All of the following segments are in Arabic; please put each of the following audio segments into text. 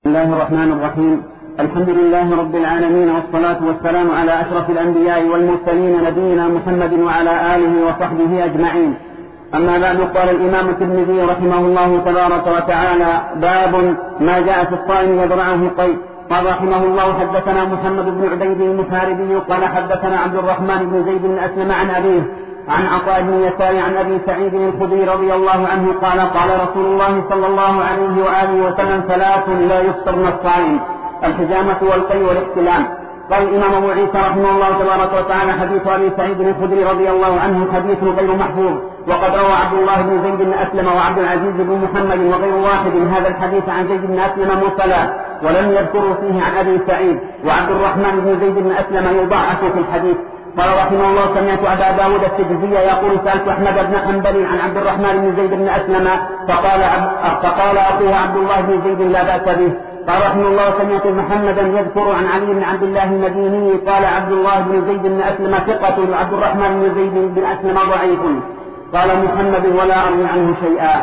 بسم الله الرحمن الرحيم. الحمد لله رب العالمين، والصلاة والسلام على أشرف الأنبياء والمرسلين نبينا محمد وعلى آله وصحبه أجمعين. أما بعد، قال الإمام الترمذي رحمه الله تبارك وتعالى: باب ما جاء في الصائم يضرعه قيء. قال رحمه الله: حدثنا محمد بن عبيد المحاربي قال حدثنا عبد الرحمن بن زيد بن أسلم عن أبيه عن عطاء بن يسار عن أبي سعيد الخدري رضي الله عنه قال: قال رسول الله صلى الله عليه وآله وسلم: ثلاث لا يفطرن الصائم: الحجامة والقيء والاحتلام. قال الإمام أبو عيسى رحمه الله تبارك وتعالى: حديث أبي سعيد الخدري رضي الله عنه حديث غير محفوظ، وقد روى عبد الله بن زيد بن أسلم وعبد العزيز بن محمد وغير واحد هذا الحديث عن زيد بن أسلم مرسلا، ولم يذكروا فيه عن أبي سعيد، وعبد الرحمن بن زيد بن أسلم يضعف في الحديث. قال رحمه الله: سمعت أبا داود السجزي يقول: سألت أحمد بن حنبل عن عبد الرحمن بن زيد بن أسلم فقال أخوه عبد الله بن زيد لا بأس به. قال رحمه الله: سمعت محمدا يذكر عن علي بن عبد الله المديني قال: عبد الله بن زيد بن أسلم ثقة، وعبد الرحمن بن زيد بن أسلم ضعيف. قال محمد: ولا أروي عنه شيئا.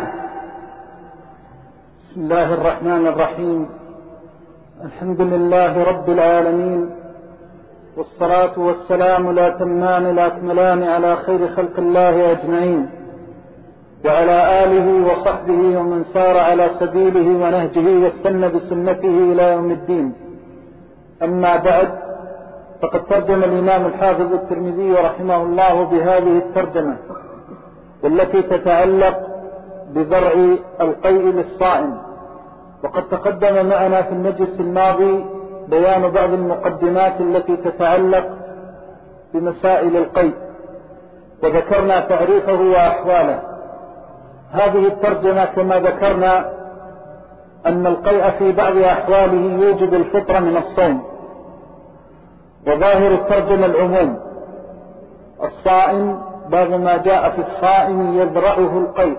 بسم الله الرحمن الرحيم. الحمد لله رب العالمين، والصلاة والسلام الأتمان الأكملان على خير خلق الله أجمعين، وعلى آله وصحبه ومن سار على سبيله ونهجه واستنى بسنته إلى يوم الدين. أما بعد، فقد ترجم الإمام الحافظ الترمذي رحمه الله بهذه الترجمة، والتي تتعلق بزرع القيء للصائم. وقد تقدم معنا في المجلس الماضي بيان بعض المقدمات التي تتعلق بمسائل القيء، وذكرنا تعريفه وأحواله. هذه الترجمة كما ذكرنا أن القيء في بعض أحواله يوجب الفطر من الصوم، وظاهر الترجمة العموم: الصائم باب ما جاء في الصائم يذرعه القيء،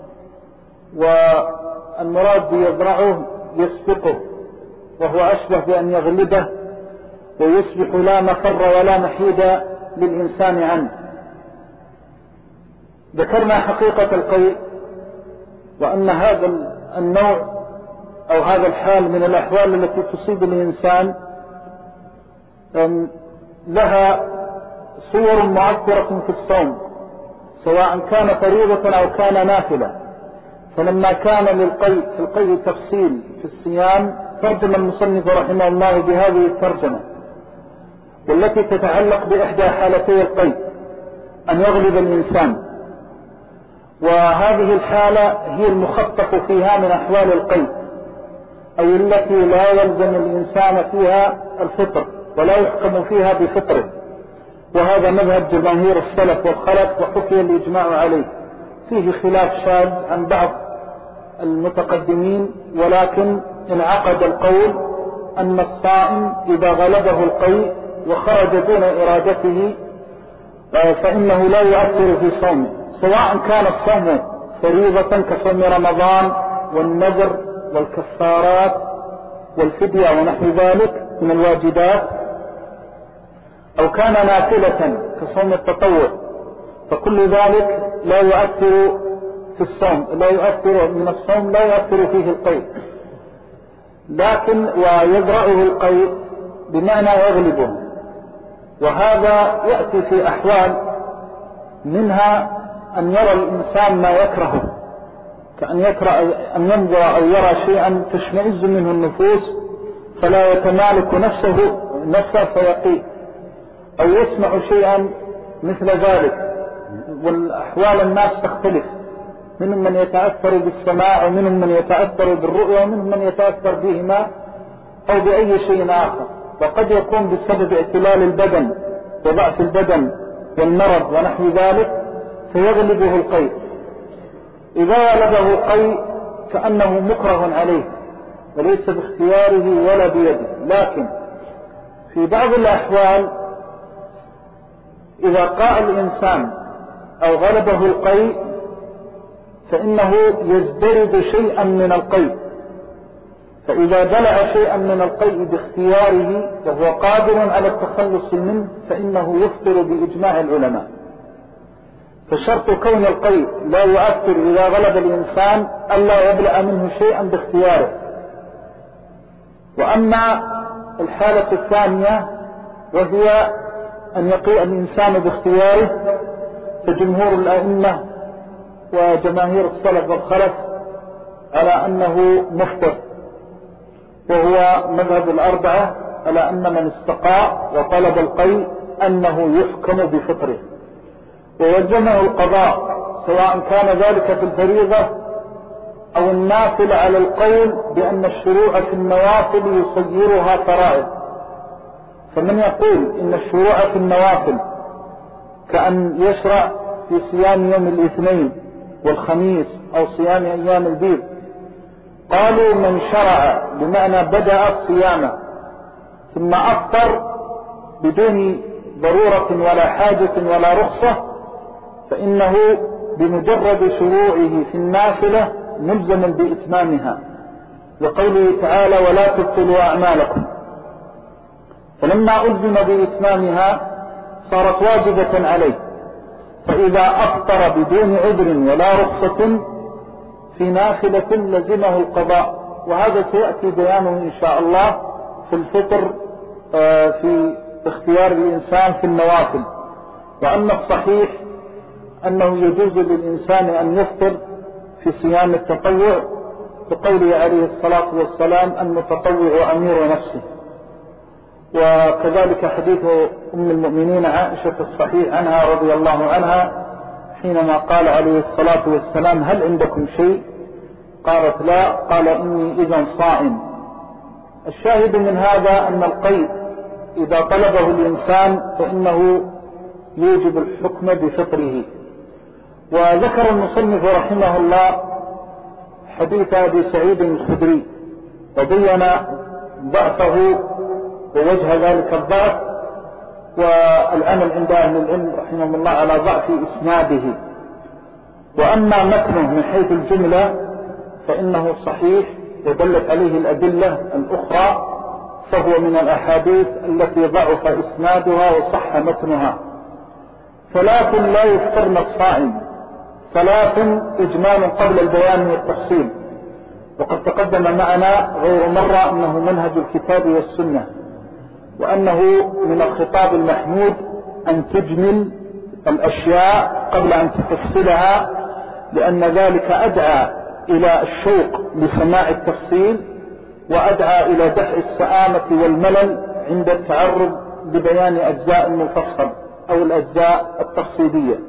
والمراد يذرعه يسبقه، وهو أشبه بأن يغلبه ويصبح لا مفر ولا محيد للإنسان عنه. ذكرنا حقيقة القيء، وأن هذا النوع أو هذا الحال من الأحوال التي تصيب الإنسان لها صور مؤثرة في الصوم، سواء كان فريضة أو كان نافلة. فلما كان للقيء في القيء تفصيل في الصيام، ترجم المصنف رحمه الله بهذه الترجمة، والتي تتعلق بإحدى حالتي القيء: أن يغلب الإنسان. وهذه الحالة هي المخطط فيها من أحوال القيء، أي التي لا يلزم الإنسان فيها الفطر ولا يحكم فيها بفطره. وهذا مذهب جماهير السلف والخلف، وحكي الإجماع عليه. فيه خلاف شاذ عن بعض المتقدمين، ولكن انعقد القول أن الصائم إذا غلبه القيء وخرج دون إرادته فإنه لا يؤثر في صومه، سواء كان الصوم فريضة كصوم رمضان والنذر والكفارات والفدية ونحو ذلك من الواجبات، أو كان نافلة كصوم التطوع، فكل ذلك لا يؤثر في الصوم، لا يؤثر من الصوم، لا يؤثر فيه القيء. لكن ويذرعه القيء بمعنى يغلبه، وهذا يأتي في أحوال، منها أن يرى الإنسان ما يكرهه، كأن يكره أن ينظر أو يرى شيئا تشمئز منه النفوس فلا يتمالك نفسه فيقيه، أو يسمع شيئا مثل ذلك. والأحوال الناس تختلف، منهم من يتأثر بالسماع، ومنهم من يتأثر بالرؤية، ومنهم من يتأثر بهما أو بأي شيء آخر. وقد يكون بسبب اعتلال البدن وضعف البدن والمرض ونحو ذلك فيغلبه القيء. إذا غلبه القيء كأنه مكره عليه وليس باختياره ولا بيده. لكن في بعض الأحوال إذا قاء الإنسان أو غلبه القيء فإنه يزدرد شيئا من القيء، فإذا بلع شيئا من القيء باختياره وهو قادر على التخلص منه فإنه يفطر بإجماع العلماء. فشرط كون القيء لا يؤثر إذا غلب الإنسان ألا يبلع منه شيئا باختياره، وأما الحالة الثانية وهي أن يقيء الإنسان باختياره، فجمهور الأئمة وجماهير السلف والخلف على أنه مفطر، وهو مذهب الأربعة على أن من استقاء وطلب القيء أنه يحكم بفطره ويلزمه القضاء، سواء كان ذلك في الفريضة أو النافل، على القول بأن الشروع في النوافل يصيرها فرائض. فمن يقول إن الشروع في النوافل كأن يشرع في صيام يوم الاثنين والخميس أو صيام أيام البيض، قالوا من شرع بمعنى بدأ صيامه ثم أفطر بدون ضرورة ولا حاجة ولا رخصة، فإنه بمجرد شروعه في النافلة ملزم بإتمامها، لقوله تعالى ولا تبطلوا أعمالكم. فلما ألزم بإتمامها صارت واجبة عليه، فإذا أفطر بدون عذر ولا رخصة في نافلة لزمه القضاء، وهذا سيأتي بيانه إن شاء الله في الفطر في اختيار الإنسان في النوافل. وأن الصحيح أنه يجوز للإنسان أن يفطر في صيام التطوع، بقوله عليه الصلاة والسلام المتطوع أمير نفسه. وكذلك حديث أم المؤمنين عائشة الصحيح عنها رضي الله عنها حينما قال عليه الصلاة والسلام هل عندكم شيء؟ قالت لا، قال إني إذا صائم. الشاهد من هذا أن القيء إذا طلبه الإنسان فإنه يوجب الحكم بفطره. وذكر المصنف رحمه الله حديث أبي سعيد الخدري وبين ضعفه ووجه ذلك الضعف، والعمل عند أهل العلم رحمه الله على ضعف إسناده. وأما متنه من حيث الجملة فإنه صحيح ودلت عليه الأدلة الأخرى، فهو من الأحاديث التي ضعف إسنادها وصح متنها. ثلاث لا يفطرن الصائم، ثلاث إجمال قبل البيان والتفصيل، وقد تقدم معنا غير مرة أنه منهج الكتاب والسنة، وأنه من الخطاب المحمود أن تجمل الأشياء قبل أن تفصلها، لأن ذلك أدعى إلى الشوق لسماع التفصيل، وأدعى إلى دفع السآمة والملل عند التعرض لبيان أجزاء المفصل أو الأجزاء التفصيلية.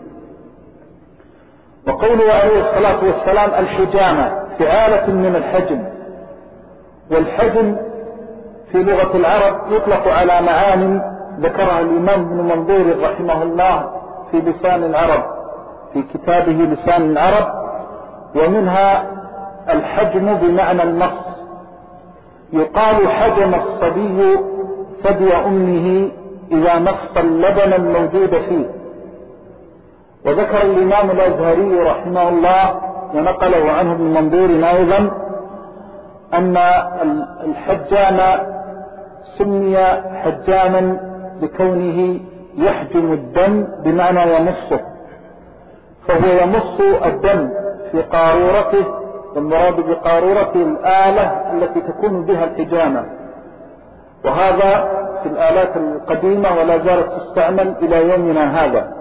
وقوله عليه الصلاة والسلام الحجامة فعالة من الحجم، والحجم في لغة العرب يطلق على معان ذكرها الإمام ابن منظور رحمه الله في لسان العرب في كتابه لسان العرب، ومنها الحجم بمعنى النص. يقال حجم الصبي ثدي أمه إذا نص اللبن الموجود فيه. وذكر الإمام الأزهري رحمه الله ونقله عنه ابن منظور أيضا أن الحجام سمي حجاما لكونه يحجم الدم بمعنى يمصه، فهو يمص الدم في قارورته، والمراد بقارورته الآلة التي تكون بها الحجامة، وهذا في الآلات القديمة ولا زالت تستعمل إلى يومنا هذا.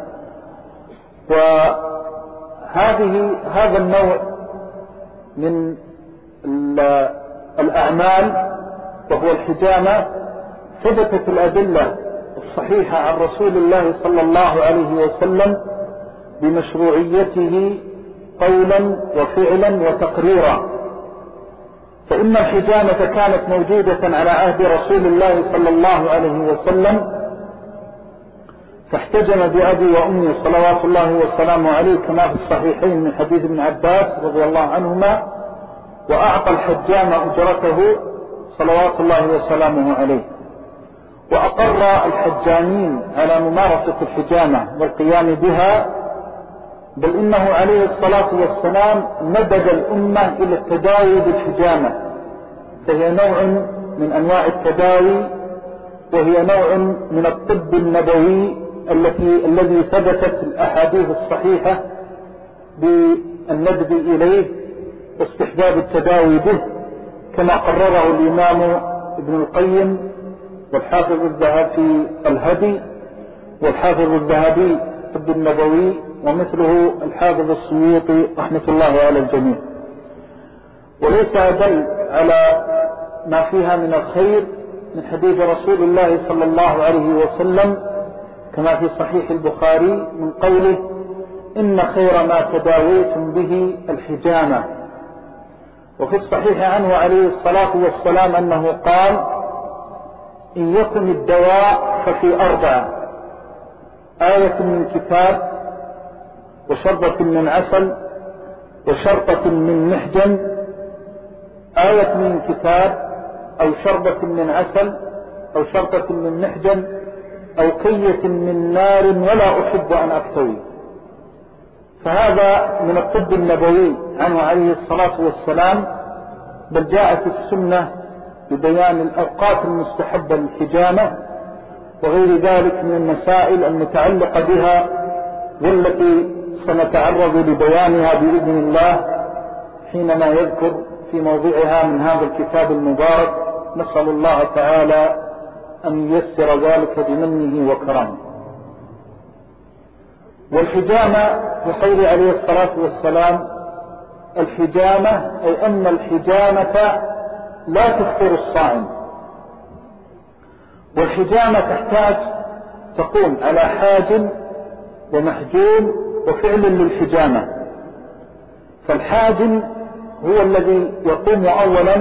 وهذا النوع من الأعمال وهو الحجامة ثبتت الأدلة الصحيحة عن رسول الله صلى الله عليه وسلم بمشروعيته قولا وفعلا وتقريرا. فإن الحجامة كانت موجودة على عهد رسول الله صلى الله عليه وسلم، فاحتجم بأبي وأمي صلوات الله وسلامه عليه كما في الصحيحين من حديث ابن عباس رضي الله عنهما، وأعطى الحجام أجرته صلوات الله وسلامه عليه. وأقر الحجامين على ممارسة الحجامة والقيام بها، بل إنه عليه الصلاة والسلام مدد الأمة إلى التداوي بالحجامة، فهي نوع من أنواع التداوي، وهي نوع من الطب النبوي الذي ثبتت الأحاديث الصحيحة بالندب إليه واستحباب التداوي به، كما قرره الإمام ابن القيم والحافظ الذهبي في الهدي والحافظ الذهبي في الطب النبوي ومثله الحافظ السيوطي رحمة الله على الجميع. وليس أدل على ما فيها من الخير من حديث رسول الله صلى الله عليه وسلم كما في صحيح البخاري من قوله إن خير ما تداويتم به الحجامة. وفي الصحيح عنه عليه الصلاة والسلام أنه قال إن يكن الدواء ففي 4: آية من كتاب، وشربة من عسل، وشرطة من محجن. آية من كتاب أو شربة من عسل أو شرطة من محجن أو كية من نار ولا أحب أن أكتوي. فهذا من الطب النبوي عنه عليه الصلاة والسلام، بل جاءت السنة ببيان الأوقات المستحبة للحجامة وغير ذلك من المسائل المتعلقة بها والتي سنتعرض لبيانها بإذن الله حينما يذكر في موضعها من هذا الكتاب المبارك. نسأل الله تعالى أن ييسر ذلك بمنه وكرمه. والحجامة بقول عليه الصلاة والسلام الحجامة أي أن الحجامة لا تفطر الصائم. والحجامة تحتاج تقوم على حاجم ومحجوم وفعل للحجامة. فالحاجم هو الذي يقوم أولا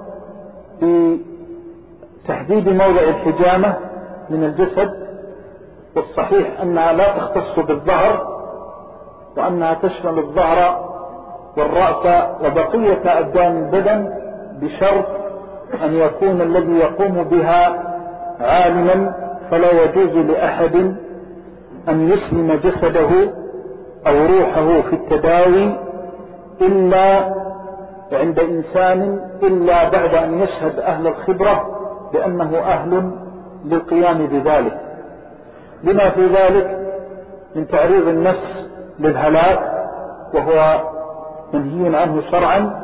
بتحديد موضع الحجامة من الجسد، والصحيح أنها لا تختص بالظهر وأنها تشمل الظهر والرأس وبقية أبدان البدن بشرط أن يكون الذي يقوم بها عالما، فلا يجوز لأحد أن يسلم جسده أو روحه في التداوي إلا عند إنسان إلا بعد أن يشهد أهل الخبرة بأنه أهل للقيام بذلك، لما في ذلك من تعريض النفس للهلاك وهو منهي عنه شرعا.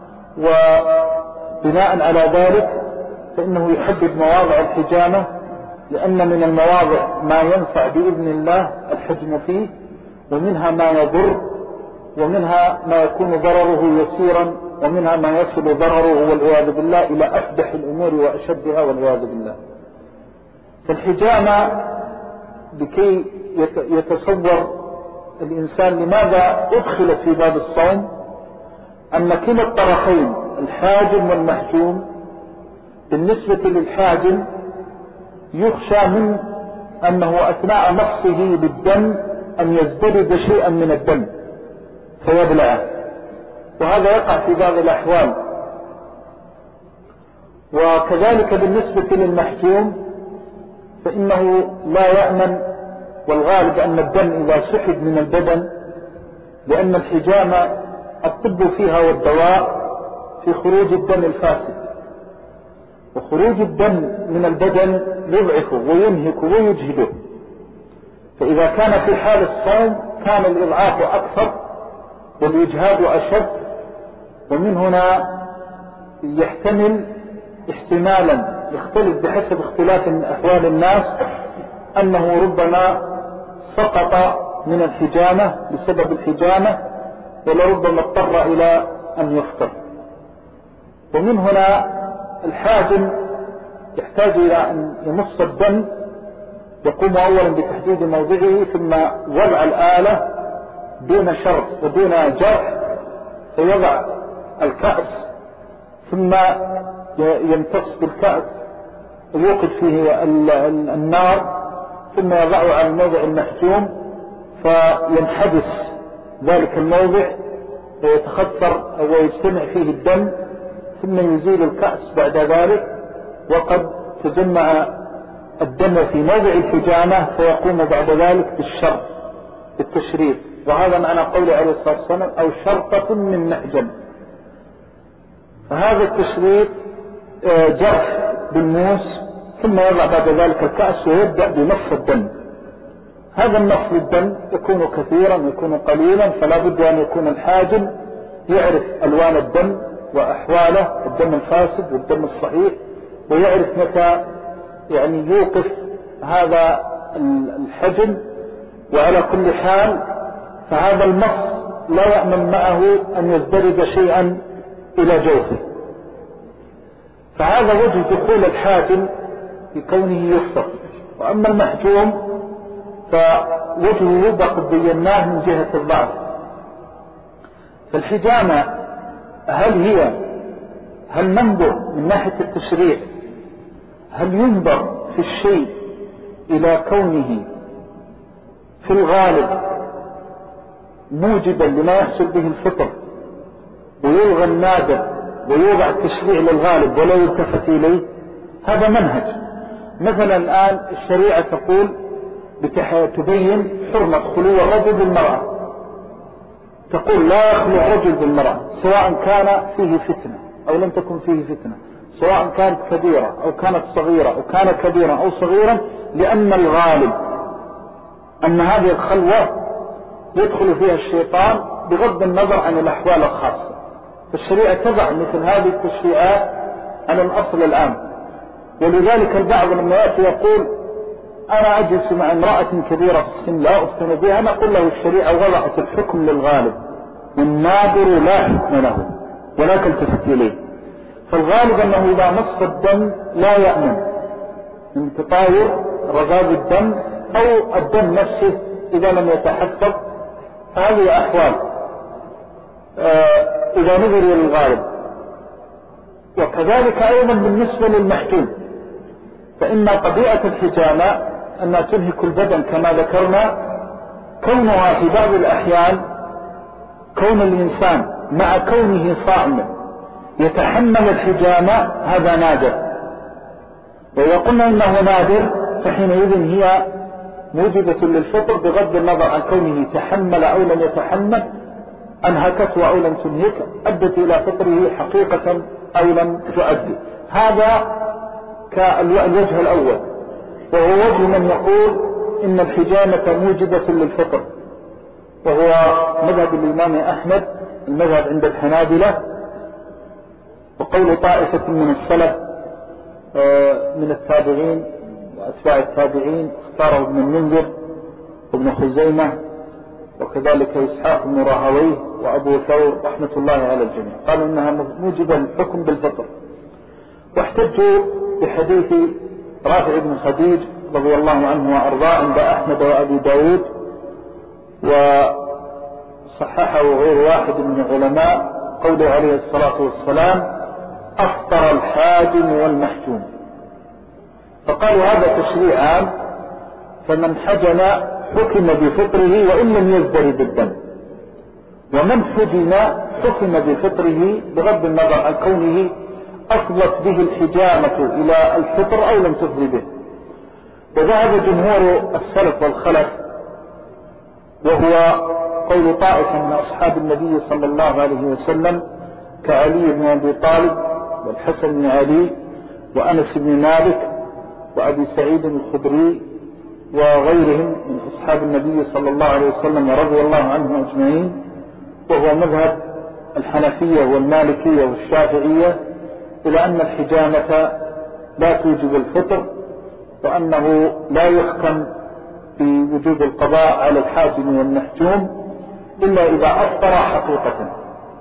وبناء على ذلك فإنه يحدد مواضع الحجامة، لأن من المواضع ما ينفع بإذن الله الحجم فيه، ومنها ما يضر، ومنها ما يكون ضرره يسيرا، ومنها ما يصل ضرره والعياذ بالله إلى أفدح الأمور وأشدها والعياذ بالله. فالحجامة لكي يتصور الإنسان لماذا أدخلت في باب الصوم، أن كلا الطرفين الحاجم والمحجوم بالنسبة للحاجم يخشى من أنه أثناء نقصه بالدم أن يزدرد شيئا من الدم فيبلعه، وهذا يقع في بعض الأحوال. وكذلك بالنسبة للمحجوم فإنه لا يأمن، والغالب أن الدم إذا سحب من البدن، لأن الحجامة الطب فيها والدواء في خروج الدم الفاسد، وخروج الدم من البدن يضعفه وينهك ويجهده. فإذا كان في حال الصوم كان الإضعاف أكثر والإجهاد أشد، ومن هنا يحتمل احتمالا يختلف بحسب اختلاف أحوال الناس أنه ربما سقط من الحجامة بسبب الحجامة، ولربما اضطر إلى أن يفطر. ومن هنا الحاجم يحتاج إلى أن يمص الدم، يقوم أولا بتحديد موضعه ثم وضع الآلة دون شرط ودون جرح، فيضع الكأس ثم يمتص بالكأس ويوقد فيه النار، ثم يضعه على الموضع المحجوم فينحبس ذلك الموضع ويتخثر أو يجتمع فيه الدم، ثم يزيل الكأس بعد ذلك وقد تجمع الدم في موضع الحجامة، فيقوم بعد ذلك بالشرط بالتشريط، وهذا معنى قول عليه الصلاة والسلام أو شرطة من محجم. فهذا التشريط جرح بالموس، ثم يضع بعد ذلك الكأس ويبدأ بمص الدم. هذا النص للدم يكون كثيرا ويكون قليلا، فلا بد أن يكون الحاجم يعرف ألوان الدم وأحواله، الدم الفاسد والدم الصحيح، ويعرف متى يعني يوقف هذا الحجم. وعلى كل حال فهذا المص لا يأمن معه أن يزدرج شيئا إلى جوفه. فهذا وجه دخول الحاجم بكونه يخفف. وأما المحجوم فوجهه قد بيناه من جهة الضعف. فالحجامة هل ننظر من ناحية التشريع، هل ينظر في الشيء إلى كونه في الغالب موجبا لما يحصل به الفطر ويلغى النادر ويوضع التشريع للغالب ولا يلتفت إليه؟ هذا منهج. مثلا الآن الشريعة تقول تبين حرمة خلو الرجل بالمرأة، تقول لا يخلو الرجل بالمرأة سواء كان فيه فتنة أو لم تكن فيه فتنة، سواء كانت كبيرة أو كانت صغيرة أو كان كبيرا أو صغيرا، لأن الغالب أن هذه الخلوة يدخل فيها الشيطان بغض النظر عن الأحوال الخاصة. فالشريعة تضع مثل هذه التشريعات على الأصل العام. ولذلك البعض لما يأتي يقول أنا أجلس مع امرأة كبيرة في السن لا أفتن بها، أنا أقول له الشريعة وضعت الحكم للغالب والنادر لا حكم له ولا تلتفت إليه. فالغالب أنه إذا مص الدم لا يأمن من تطاير رذاذ الدم أو الدم نفسه إذا لم يتحفظ. فهذه أحوال إذا نظر إلى الغالب. وكذلك أيضا بالنسبة للمحجوم، فإن طبيعة الحجامة أنها تنهك البدن كما ذكرنا، كونها في بعض الأحيان كون الإنسان مع كونه صائما يتحمل الحجامة هذا نادر. وإذا قلنا إنه نادر فحينئذ هي موجبة للفطر بغض النظر عن كونه تحمل أو لم يتحمل، أنهكته أو لم تنهك، أدت إلى فطره حقيقة أو لم تؤدي. هذا كالوجه الأول، وهو وجه من يقول إن الحجامة موجبة للفطر، وهو مذهب الإمام أحمد، المذهب عند الحنابلة، وقول طائفة من السلف من التابعين وأتباع التابعين، اختاره ابن المنذر وابن خزيمة وكذلك إسحاق بن راهويه وأبو ثور رحمة الله على الجميع، قالوا إنها موجبة للحكم بالفطر. واحتجوا بحديث رافع بن خديج رضي الله عنه وأرضاه عند أحمد وأبي داود، وصححه غير واحد من العلماء، قوله عليه الصلاة والسلام أفطر الحاجم والمحجوم. فقالوا هذا تشريع عام، فمن حجم حكم بفطره وإن لم يزدرد الدم، ومن حجم حكم بفطره بغض النظر عن كونه أفضت به الحجامة إلى الفطر أو لم تفضي به. وذهب جمهور السلف والخلف، وهو قول طائفة من أصحاب النبي صلى الله عليه وسلم كعلي بن أبي طالب والحسن بن علي وأنس بن مالك وأبي سعيد الخدري وغيرهم من أصحاب النبي صلى الله عليه وسلم رضي الله عنهم أجمعين، وهو مذهب الحنفية والمالكية والشافعية، إلى أن الحجامة لا توجب الفطر، وأنه لا يحكم بوجوب القضاء على الحاجم والمحجوم إلا إذا أفطر حقيقة.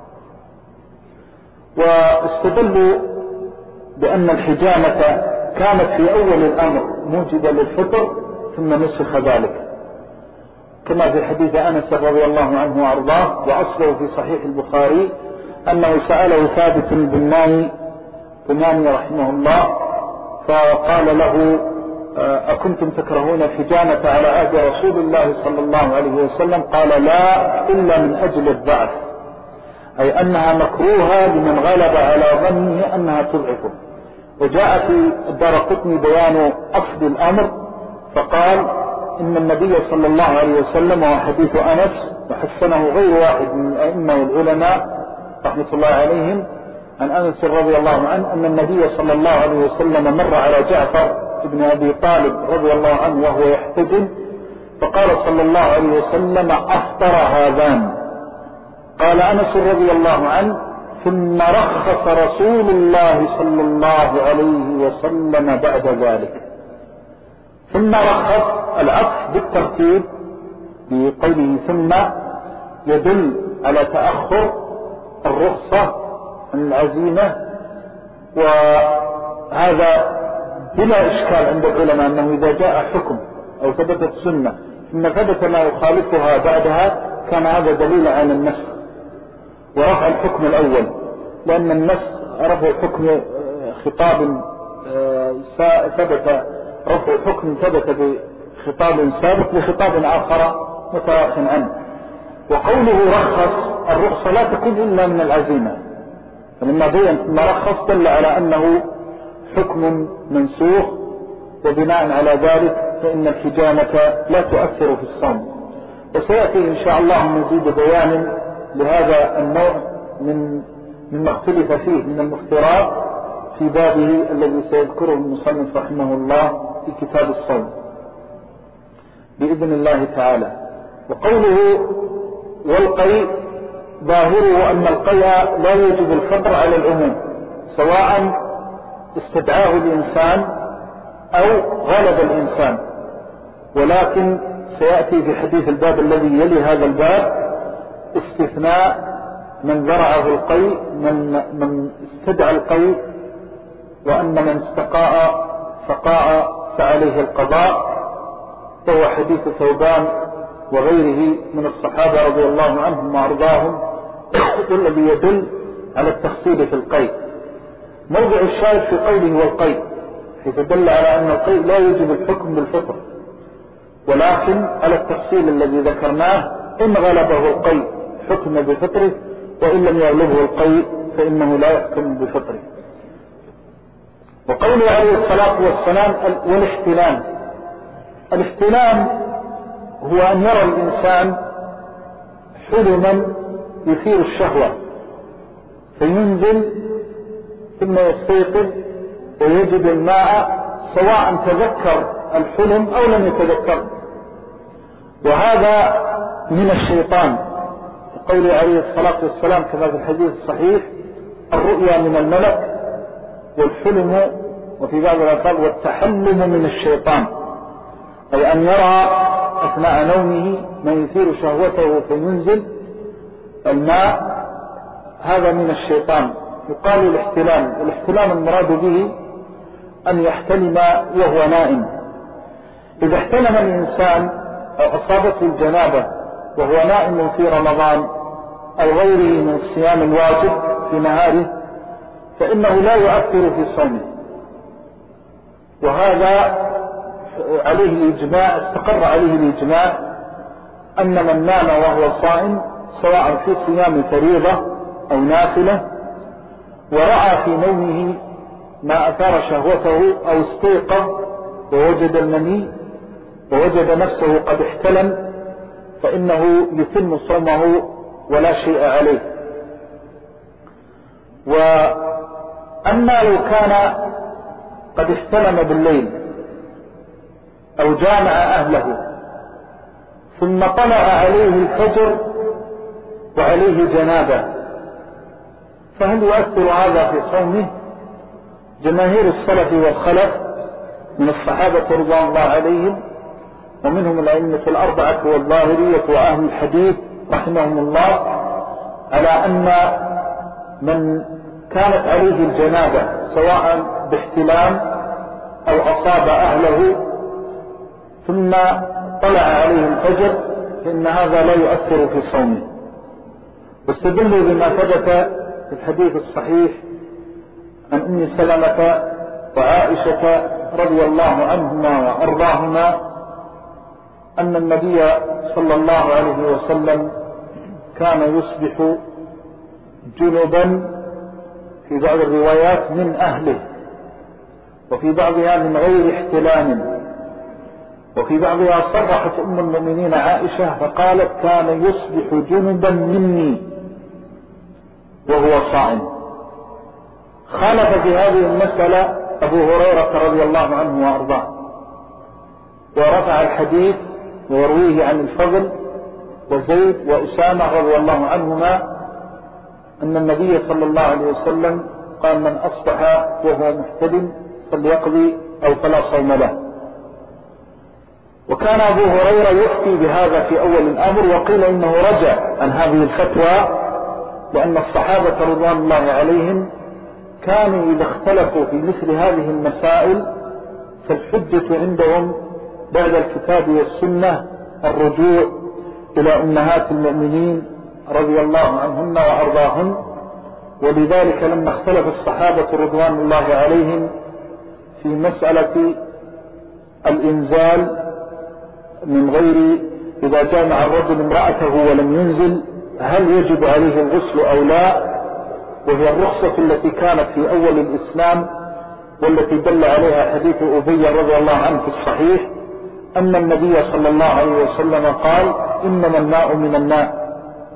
واستدلوا بأن الحجامة كانت في أول الأمر موجبة للفطر ثم نسخ ذلك، كما في حديث أنس رضي الله عنه وأرضاه، وأصله في صحيح البخاري أنه سأله ثابت بن بناني رحمه الله فقال له أكنتم تكرهون الحجامة على عهد رسول الله صلى الله عليه وسلم؟ قال لا، إلا من أجل الضعف، أي أنها مكروهة لمن غلب على ظنه أنها تضعفه. وجاء في الدارقطني بيان أصل الأمر، فقال إن النبي صلى الله عليه وسلم، وحديث أنس وحسنه غير واحد من الأئمة والعلماء رحمة الله عليهم عن أنس رضي الله عنه، أن النبي صلى الله عليه وسلم مر على جعفر ابن أبي طالب رضي الله عنه وهو يحتجم، فقال صلى الله عليه وسلم أفطر هذان. قال أنس رضي الله عنه ثم رخص رسول الله صلى الله عليه وسلم بعد ذلك. ثم رخص، العطف بالترتيب بقوله ثم يدل على تأخر الرخصة عن العزيمة، وهذا بلا إشكال عند العلماء أنه إذا جاء حكم أو ثبتت سنة ثم ثبت ما يخالفها بعدها كان هذا دليل على النسخ ورفع الحكم الأول، لأن النسخ رفع حكم خطاب ثبت، رفع حكم ثبت بخطاب سابق بخطاب آخر متراخ عنه. وقوله رخص، الرخصة لا تكون إلا من العزيمة، فلما بين ثم رخص دل على أنه حكم منسوخ، وبناء على ذلك فإن الحجامة لا تؤثر في الصوم. وسيأتي إن شاء الله مزيد بيان لهذا النوع مما اختلف فيه من المفترات في بابه الذي سيذكره المصنف رحمه الله في كتاب الصوم بإذن الله تعالى. وقوله والقيء ظاهره أن القيء لا يجب الفطر على العموم، سواء استدعاه الإنسان أو غلب الإنسان، ولكن سيأتي في حديث الباب الذي يلي هذا الباب استثناء من ذرعه القيء، من استدعى القيء، وأن من استقاء فقاء فعليه القضاء، وهو حديث ثوبان وغيره من الصحابة رضي الله عنهم وأرضاهم والذي يدل على التخصيص في القيء. موضع الشاهد في قوله والقيء حيث دل على أن القيء لا يجب الحكم بالفطر، ولكن على التفصيل الذي ذكرناه، إن غلبه القيء حكم بفطره، وإن لم يغلبه القيء فإنه لا يحكم بفطره. وقوله عليه الصلاة والسلام والاحتلام، الاحتلام هو أن يرى الإنسان حلما يثير الشهوة فينزل ثم يستيقظ ويجد الماء، سواء تذكر الحلم أو لم يتذكر، وهذا من الشيطان. قوله عليه الصلاة والسلام كما في الحديث الصحيح: الرؤيا من الملك، والحلم وفي بعض الألفاظ والتحلم من الشيطان، أي أن يرى أثناء نومه ما يثير شهوته فينزل الماء، هذا من الشيطان. يقال الاحتلام، والاحتلام المراد به أن يحتلم وهو نائم. إذا احتلم الإنسان أو أصابته الجنابة وهو نائم في رمضان أو غيره من الصيام الواجب في نهاره فإنه لا يؤثر في صومه، وهذا عليه الإجماع، استقر عليه الإجماع أن من نام وهو صائم سواء في صيام فريضة أو نافلة ورأى في نومه ما أثار شهوته أو استيقظ ووجد المني ووجد نفسه قد احتلم فإنه يتم صومه ولا شيء عليه. وأما لو كان قد احتلم بالليل أو جامع أهله ثم طلع عليه الفجر وعليه جنابه، فهل يؤثر هذا في صومه؟ جماهير السلف والخلف من الصحابة رضوان الله عليهم ومنهم الأئمة الأربعة والظاهرية وأهل الحديث رحمهم الله على أن من كانت عليه الجنابة سواء باحتلام أو أصاب أهله ثم طلع عليه الفجر فإن هذا لا يؤثر في صومه. واستدلوا بما ثبت في الحديث الصحيح عن أم سلمة وعائشة رضي الله عنهما وأرضاهما أن النبي صلى الله عليه وسلم كان يصبح جنبا في بعض الروايات من أهله، وفي بعضها من غير احتلام، وفي بعضها صرحت أم المؤمنين عائشة فقالت كان يصبح جنبا مني وهو صائم. خالف في هذه المسألة أبو هريرة رضي الله عنه وأرضاه، ورفع الحديث ويرويه عن الفضل وزيد وأسامة رضي الله عنهما أن النبي صلى الله عليه وسلم قال: من أصبح وهو محتلم فليقضي أو فلا صوم له. وكان أبو هريرة يفتي بهذا في أول الأمر، وقيل إنه رجع عن هذه الفتوى، لأن الصحابة رضوان الله عليهم كانوا إذا اختلفوا في مثل هذه المسائل فالحجة عندهم بعد الكتاب والسنة الرجوع إلى أمهات المؤمنين رضي الله عنهن وأرضاهن. ولذلك لما اختلف الصحابة رضوان الله عليهم في مسألة الإنزال من غير إذا جامع الرجل امرأته ولم ينزل هل يجب عليه الغسل أو لا، وهي الرخصة التي كانت في أول الإسلام والتي دل عليها حديث أبي رضي الله عنه في الصحيح أن النبي صلى الله عليه وسلم قال: إنما الماء من الماء.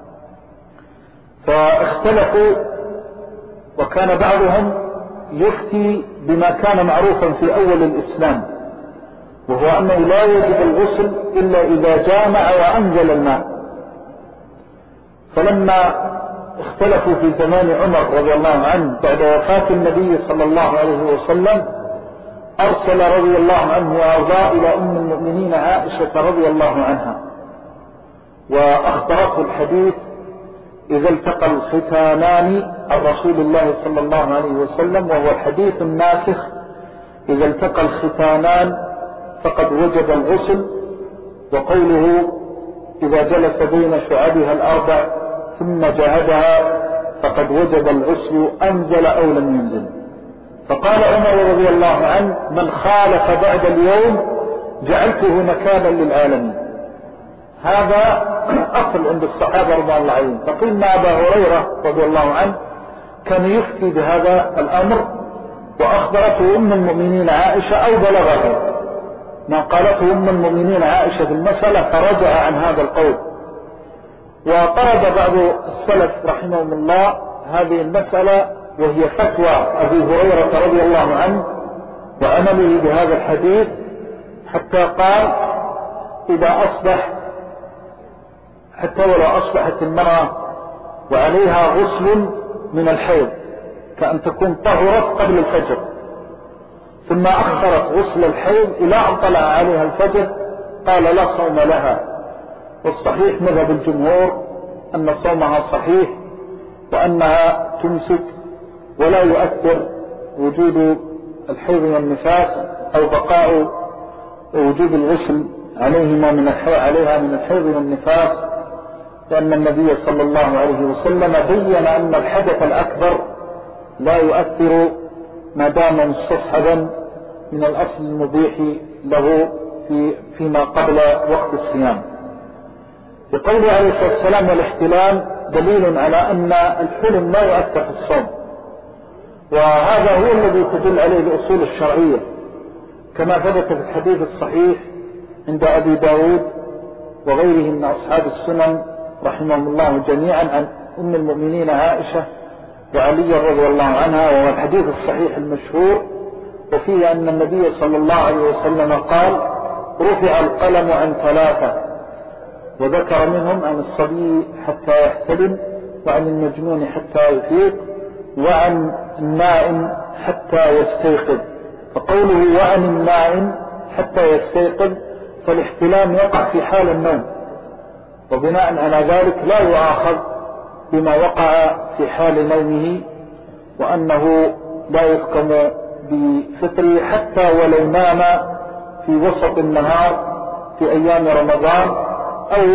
فاختلفوا، وكان بعضهم يفتي بما كان معروفا في أول الإسلام، وهو أنه لا يجب الغسل إلا إذا جامع وأنزل الماء. فلما اختلفوا في زمان عمر رضي الله عنه بعد وفاة النبي صلى الله عليه وسلم أرسل رضي الله عنه وأرضاه إلى أم المؤمنين عائشة رضي الله عنها، وأخبرته الحديث: إذا التقى الختانان عن رسول الله صلى الله عليه وسلم، وهو الحديث الناسخ: إذا التقى الختانان فقد وجب الغسل. وقوله: إذا جلس بين شعبها الأربع ثم جهدها فقد وجب الغسل أنزل أو لم ينزل. فقال عمر رضي الله عنه: من خالف بعد اليوم جعلته نكالا للعالمين. هذا أصل عند الصحابة رضي الله عنهم. فقلنا أبا هريرة رضي الله عنه كان يفتي بهذا الأمر، وأخبرته أم المؤمنين عائشة أو بلغه ما قالته أم المؤمنين عائشة في المسألة فرجع عن هذا القول. وطرد بعض السلف رحمهم الله هذه المسألة، وهي فتوى أبي هريرة رضي الله عنه وعمله بهذا الحديث، حتى قال: إذا أصبح، حتى ولو أصبحت المرأة وعليها غسل من الحيض كأن تكون طهرت قبل الفجر ثم أخرت غسل الحيض إلى أن طلع عليها الفجر، قال: لا صوم لها. والصحيح مذهب الجمهور أن صومها صحيح، وأنها تمسك ولا يؤثر وجود الحيض والنفاس أو بقاء وجود الغسل عليها من الحيض والنفاس، لأن النبي صلى الله عليه وسلم بين أن الحدث الأكبر لا يؤثر ما دام مستصحبا من الأصل المبيح له فيما قبل وقت الصيام. بقوله عليه الصلاة والسلام: والاحتلام دليل على أن الحلم لا يؤثر في الصوم، وهذا هو الذي تدل عليه الأصول الشرعية، كما ثبت في الحديث الصحيح عند أبي داود وغيره من أصحاب السنن رحمهم الله جميعا عن أم المؤمنين عائشة وعلي رضي الله عنها، وهو الحديث الصحيح المشهور، وفيه أن النبي صلى الله عليه وسلم قال: رفع القلم عن ثلاثة، وذكر منهم عن الصبي حتى يحتلم، وعن المجنون حتى يفيق، وعن النائم حتى يستيقظ. فقوله وعن النائم حتى يستيقظ فالاحتلام يقع في حال النوم، وبناء على ذلك لا يؤاخذ بما وقع في حال نومه، وأنه لا يحكم بفطره حتى ولو نام في وسط النهار في أيام رمضان أو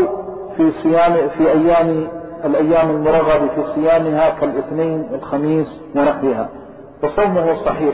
في الأيام المرغب في صيامها كالاثنين والخميس ونحوها، فصومه صحيح.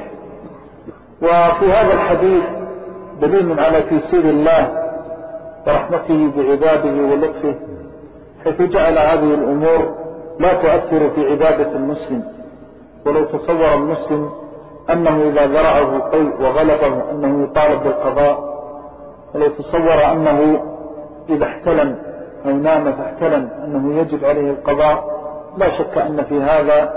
وفي هذا الحديث دليل على تيسير الله ورحمته بعباده ولطفه، حيث جعل هذه الأمور لا تؤثر في عبادة المسلم. ولو تصور المسلم أنه إذا ذرعه قيء وغلبه أنه يطالب بالقضاء، ولو تصور أنه إذا احتلم أو نام فاحتلم أنه يجب عليه القضاء، لا شك أن في هذا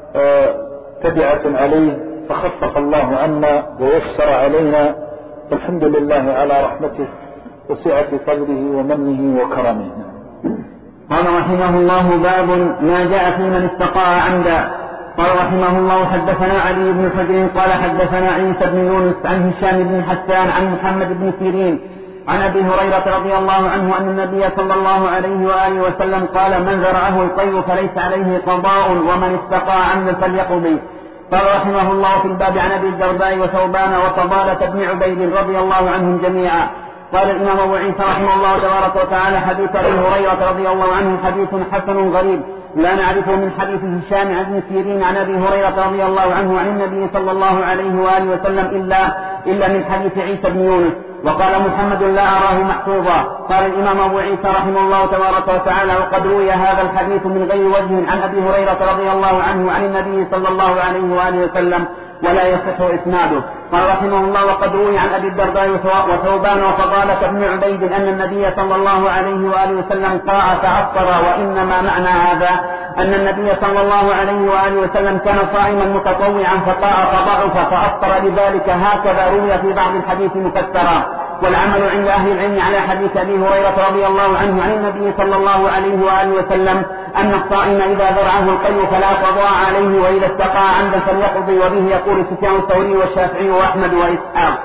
تبعة عليه، فخفف الله عنا ويسر علينا، فالحمد لله على رحمته وسعة فضله ومنه وكرمه. قال رحمه الله: باب ما جاء في من استقاء عمدا. قال رحمه الله: حدثنا علي بن حجر قال حدثنا عيسى بن يونس عن هشام بن حسان عن محمد بن سيرين عن أبي هريرة رضي الله عنه أن النبي صلى الله عليه وآله وسلم قال: من ذرعه القيء فليس عليه قضاء ومن استقاء عمدا فليقضي. قال رحمه الله: في الباب عن أبي الدرداء وثوبان وفضالة بن عبيد رضي الله عنهم جميعا. قال الإمام أبو عيسى رحمه الله تبارك وتعالى: حديث أبي هريرة رضي الله عنه حديث حسن غريب لا نعرفه من حديث هشام عن سيرين عن أبي هريرة رضي الله عنه عن النبي صلى الله عليه وآله وسلم إلا من حديث عيسى بن يونس. وقال محمد: لا أراه محفوظا. قال الإمام أبو عيسى رحمه الله تبارك وتعالى: وقد روي هذا الحديث من غير وجه عن أبي هريرة رضي الله عنه عن النبي صلى الله عليه وآله وسلم ولا يصح إسناده. قال رحمه الله: وقد روي عن أبي الدرداء وثوبان وفضالة بن عبيد أن النبي صلى الله عليه وآله وسلم قاع فأفطر، وإنما معنى هذا أن النبي صلى الله عليه وآله وسلم كان صائما متطوعا فقاع فضعف فأفطر لذلك. هكذا روي في بعض الحديث مفسرا. والعمل عند أهل العلم على حديث أبي هريرة رضي الله عنه عن النبي صلى الله عليه وآله وسلم أن الصائم إذا ذرعه القيء فلا قضاء عليه، وإذا استقاء عمدا فليقضي. وبه يقول سفيان الثوري والشافعي وأحمد وإسحاق.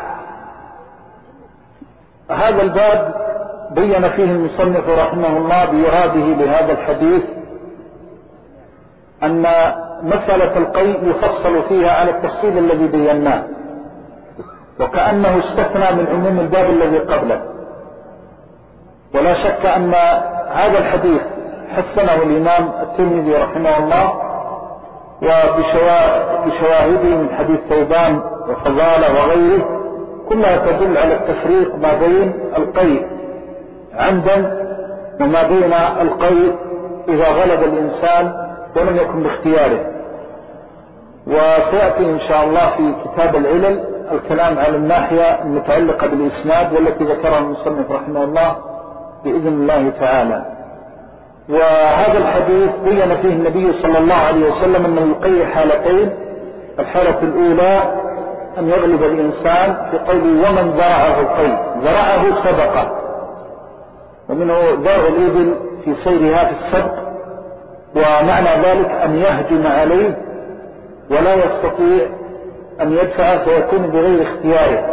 هذا الباب بين فيه المصنف رحمه الله بإراده لهذا الحديث أن مسألة القيء يفصل فيها على التفصيل الذي بيناه، وكأنه استثنى من عموم الباب الذي قبله. ولا شك أن هذا الحديث حسنه الإمام الترمذي رحمه الله وبشواهده من حديث ثوبان وفضالة وغيره، كلها تدل على التفريق ما بين القيء عمدا وما بين القيء إذا غلب الإنسان ولم يكن باختياره. وسيأتي إن شاء الله في كتاب العلل الكلام على الناحية المتعلقة بالإسناد والتي ذكرها المصنف رحمه الله بإذن الله تعالى. وهذا الحديث بين فيه النبي صلى الله عليه وسلم أنه يقيء حالتين: الحالة الأولى أن يغلب الإنسان في قوله: ومن ذرعه القيء. ذرعه سبقه، ومنه ذرع الإبل في سيرها في السبق، ومعنى ذلك أن يهجم عليه ولا يستطيع أن يدفع فيكون بغير اختياره.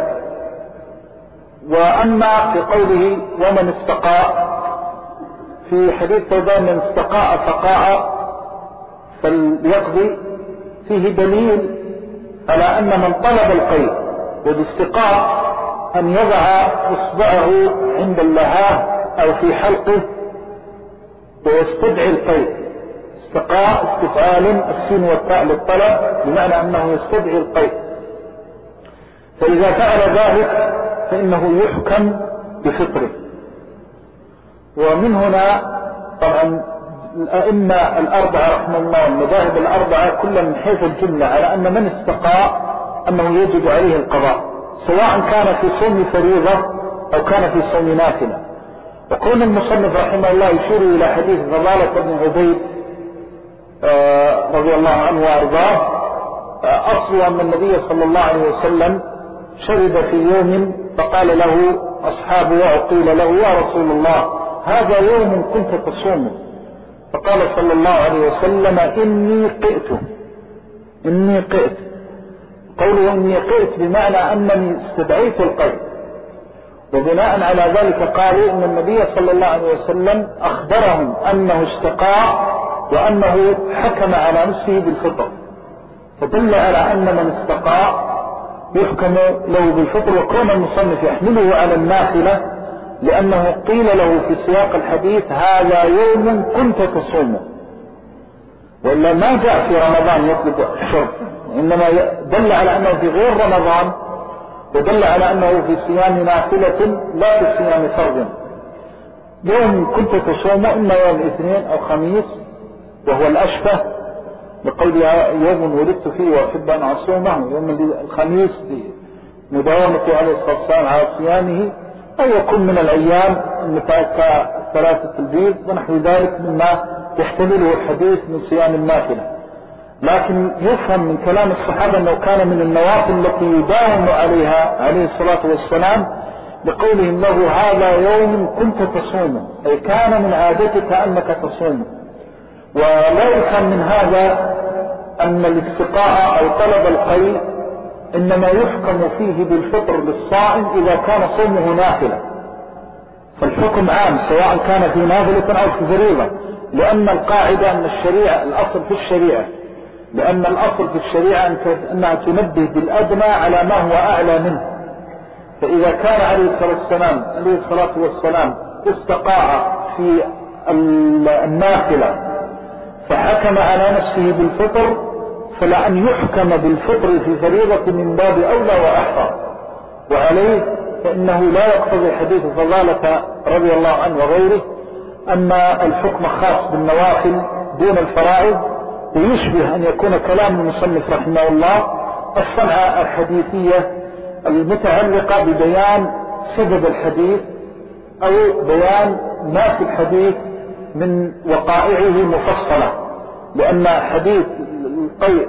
وأما في قوله: ومن استقاء، في حديث ثوبان: من استقاء فقاع فليقضي، فيه دليل على أن من طلب القيء والاستقاء أن يضع إصبعه عند اللهاه أو في حلقه ويستدعي القيء. استقاء استفعال السين والتاء للطلب بمعنى أنه يستدعي القيء، فإذا فعل ذلك فإنه يحكم بفطره. ومن هنا طبعا الأئمة الأربعة رحمه الله المذاهب الأربعة كل من حيث الجملة على أن من استقاء أنه يجب عليه القضاء، سواء كان في صوم فريضة أو كان في صوم نافلة. وكون المصنف رحمه الله يشير إلى حديث فضالة بن عبيد رضي الله عنه وأرضاه، أصل أن النبي صلى الله عليه وسلم شرب في يوم فقال له أصحابه وقيل له: يا رسول الله، هذا يوم كنت تصومه. فقال صلى الله عليه وسلم: إني قئت. قوله إني قئت بمعنى أنني استدعيت القيء. وبناء على ذلك قالوا إن النبي صلى الله عليه وسلم أخبرهم أنه استقاء وأنه حكم على نفسه بالفطر، فدل على أن من استقاء يحكم له بالفطر. وكون المصنف يحمله على النافلة لأنه قيل له في سياق الحديث: هذا يوم كنت تصومه، وإلا ما جاء في رمضان يطلب الشرب، إنما دل على أنه في غير رمضان، ودل على أنه في صيام نافلة لا في صيام فرض. يوم كنت تصومه إما يوم الاثنين أو خميس، وهو الأشبه بقول يوم ولدت فيه وأحب أن أصومه، يوم الخميس بمداومته عليه الصلاة والسلام على صيامه، أو يكون من الأيام المتأكى ثلاثة البيض ونحو ذلك مما يحتمله الحديث من صيام النافلة. لكن يفهم من كلام الصحابة أنه كان من النوافل التي يداوم عليها عليه الصلاة والسلام لقولهم له هذا يوم كنت تصومه، أي كان من عادتك أنك تصومه. ولا يفهم من هذا أن الاستقاء أو طلب القيء إنما يحكم فيه بالفطر للصائم إذا كان صومه نافلة، فالحكم عام سواء كان في نافلة أو في فريضة، لأن القاعدة أن الشريعة الأصل في الشريعة، لأن الأصل في الشريعة أنها تنبه بالأدنى على ما هو أعلى منه. فإذا كان عليه الصلاة والسلام استقاء في النافلة فحكم على نفسه بالفطر، فلأن يحكم بالفطر في فريضة من باب أولى وأحرى. وعليه فإنه لا يقتضي حديث فضالة رضي الله عنه وغيره أن الحكم خاص بالنوافل دون الفرائض، ويشبه أن يكون كلام المصنف رحمه الله الصنعة الحديثية المتعلقة ببيان سبب الحديث أو بيان ما في الحديث من وقائعه مفصلة، لأن حديث القيء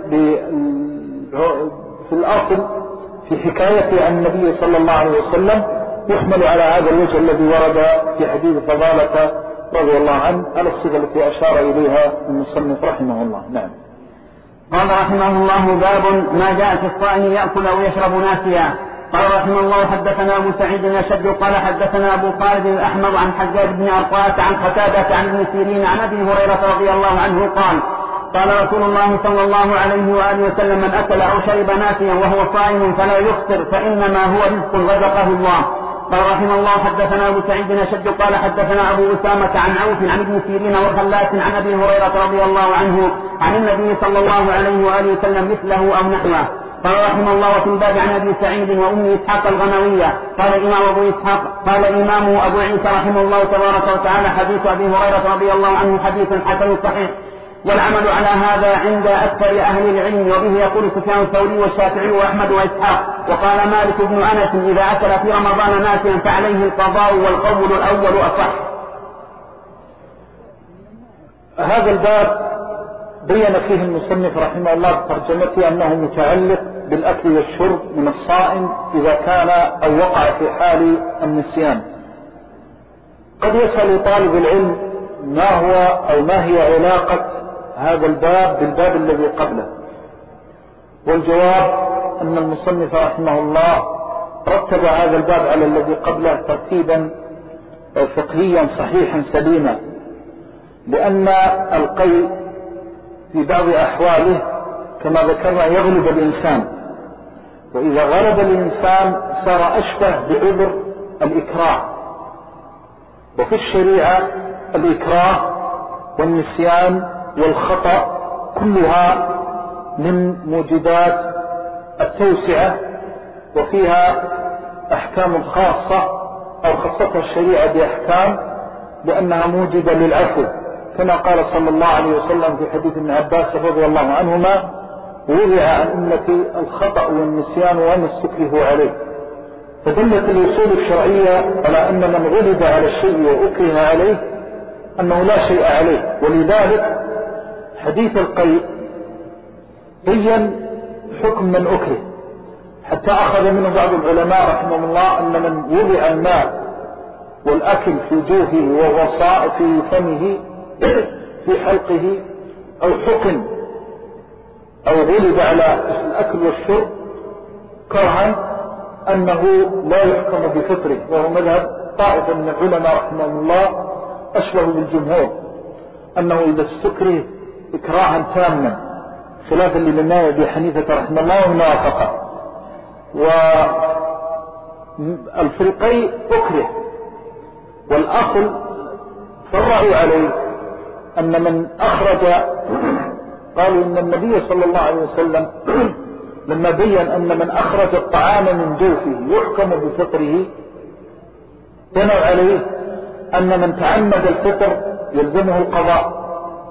في الأصل في حكايته عن النبي صلى الله عليه وسلم يحمل على هذا الوجه الذي ورد في حديث فضالة رضي الله عنه على الصيغة التي أشار إليها المصنف رحمه الله. نعم. قال رحمه الله: باب ما جاء في الصائم يأكل أو يشرب ناسيا. قال رحمه الله: حدثنا أبو سعيد الأشج قال حدثنا أبو خالد الأحمر عن حجاج بن أرطاة عن قتادة عن ابن سيرين عن أبي هريرة رضي الله عنه قال: قال رسول الله صلى الله عليه وآله وسلم: من أكل أو شرب ناسيا وهو صائم فلا يفطر فإنما هو رزق رزقه الله. قال رحمه الله: حدثنا أبو سعيد الأشج قال حدثنا أبو أسامة عن عوف عن ابن سيرين وخلاس عن أبي هريرة رضي الله عنه عن النبي صلى الله عليه وآله وسلم مثله أو نحوه. قال رحمه الله: وفي الباب عن أبي سعيد وأم إسحاق الغنوية. قال الإمام أبو إسحاق قال الإمام أبو عيسى رحمه الله تبارك وتعالى: حديث أبي هريرة رضي الله عنه حديث حسن صحيح، والعمل على هذا عند أكثر أهل العلم، وبه يقول سفيان الثوري والشافعي وأحمد وإسحاق. وقال مالك بن أنس: إذا أكل في رمضان ناسيا فعليه القضاء، والقول الأول أصح. هذا الباب بين فيه المصنف رحمه الله بترجمته أنه متعلق بالأكل والشرب من الصائم إذا كان أو وقع في حال النسيان. قد يسأل طالب العلم ما هو أو ما هي علاقة هذا الباب بالباب الذي قبله، والجواب أن المصنف رحمه الله رتب هذا الباب على الذي قبله ترتيبا فقهيا صحيحا سليما، لأن القيء في بعض أحواله كما ذكرنا يغلب الإنسان، وإذا غلب الإنسان صار أشبه بعذر الإكراه. وفي الشريعة الإكراه والنسيان والخطأ كلها من موجبات التوسعة، وفيها أحكام خاصة أو خصتها الشريعة بأحكام لأنها موجبة للعفو، كما قال صلى الله عليه وسلم في حديث ابن عباس رضي الله عنهما: وضع عن أمتي الخطأ والنسيان وما استكرهوا عليه. فدلت الأصول الشرعية على أن من غلب على الشيء وأكره عليه أنه لا شيء عليه، ولذلك حديث القيء بين حكم من أكره، حتى أخذ منه بعض العلماء رحمه الله أن من وضع الماء والأكل في جوفه ووصاء في فمه في حلقه أو حقن أو غلب على الأكل والشرب كرها أنه لا يحكم بفطره، وهو مذهب طائفة من العلماء رحمه الله أشبه بالجمهور، أنه إذا استكره إكراها تاما خلافا للإمام أبي حنيفة رحمه الله وموافقه. والفريقين أكره، والأصل فرعوا عليه أن من أخرج، قالوا إن النبي صلى الله عليه وسلم لما بين أن من أخرج الطعام من جوفه يحكم بفطره بنوا عليه أن من تعمد الفطر يلزمه القضاء،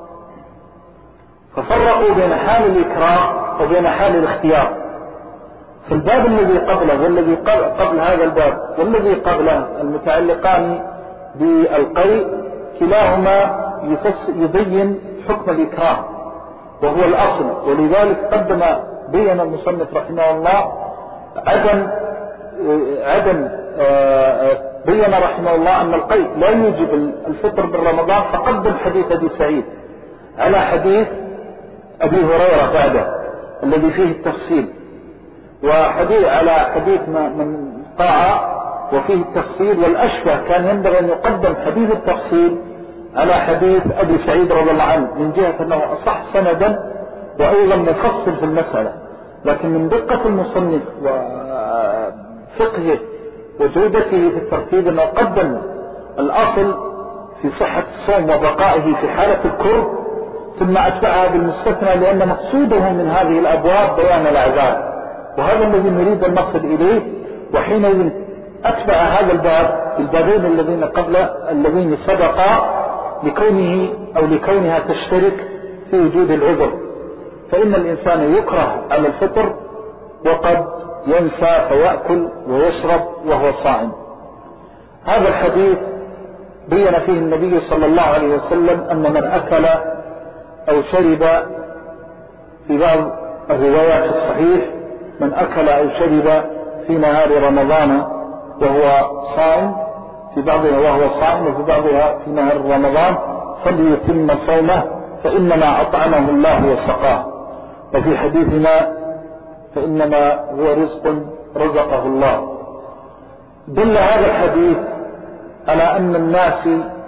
ففرقوا بين حال الإكراه وبين حال الاختيار. في الباب الذي قبله والذي قبل هذا الباب والذي قبله المتعلقان بالقيء كلاهما يبين حكم الإكراه وهو الأصل، ولذلك بين المصنف رحمه الله عدم بين رحمه الله أن القيء لا يوجب الفطر بالرمضان، فقدم حديث أبي سعيد على حديث أبي هريرة بعده الذي فيه التفصيل، وحديث على حديث من طاعة وفيه التفصيل، والأشبه كان ينبغي أن يقدم حديث التفصيل على حديث أبي سعيد رضي الله عنه، من جهة أنه أصح سندا وأيضا مفصل في المسألة. لكن من دقة المصنف وفقهه وجودته في الترتيب أنه قدم الأصل في صحة الصوم وبقائه في حالة الكرب، ثم أتبعها بالمستثنى، لأن مقصوده من هذه الأبواب بيان الأعذار، وهذا الذي نريد أن نصل إليه. وحينئذ أتبع هذا الباب البابين الذين سبقا لكونه أو لكونها تشترك في وجود العذر، فإن الإنسان يكره على الفطر وقد ينسى فيأكل ويشرب وهو صائم. هذا الحديث بين فيه النبي صلى الله عليه وسلم أن من أكل أو شرب، في بعض الروايات الصحيح من أكل أو شرب في نهار رمضان وهو صائم، في بعضها وهو صائم وفي بعضها في نهار رمضان، فليتم صومه فإنما أطعمه الله وسقاه، وفي حديثنا فإنما هو رزق رزقه الله. دل هذا الحديث على أن الناس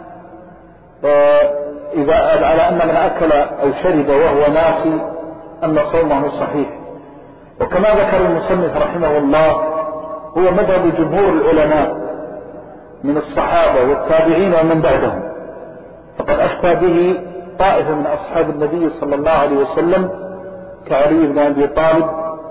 على أن من أكل أو شرب وهو ناسي أن صومه صحيح. وكما ذكر المصنف رحمه الله هو مذهب جمهور العلماء من الصحابة والتابعين ومن بعدهم، فقد أفتى به طائفة من أصحاب النبي صلى الله عليه وسلم كعلي بن أبي طالب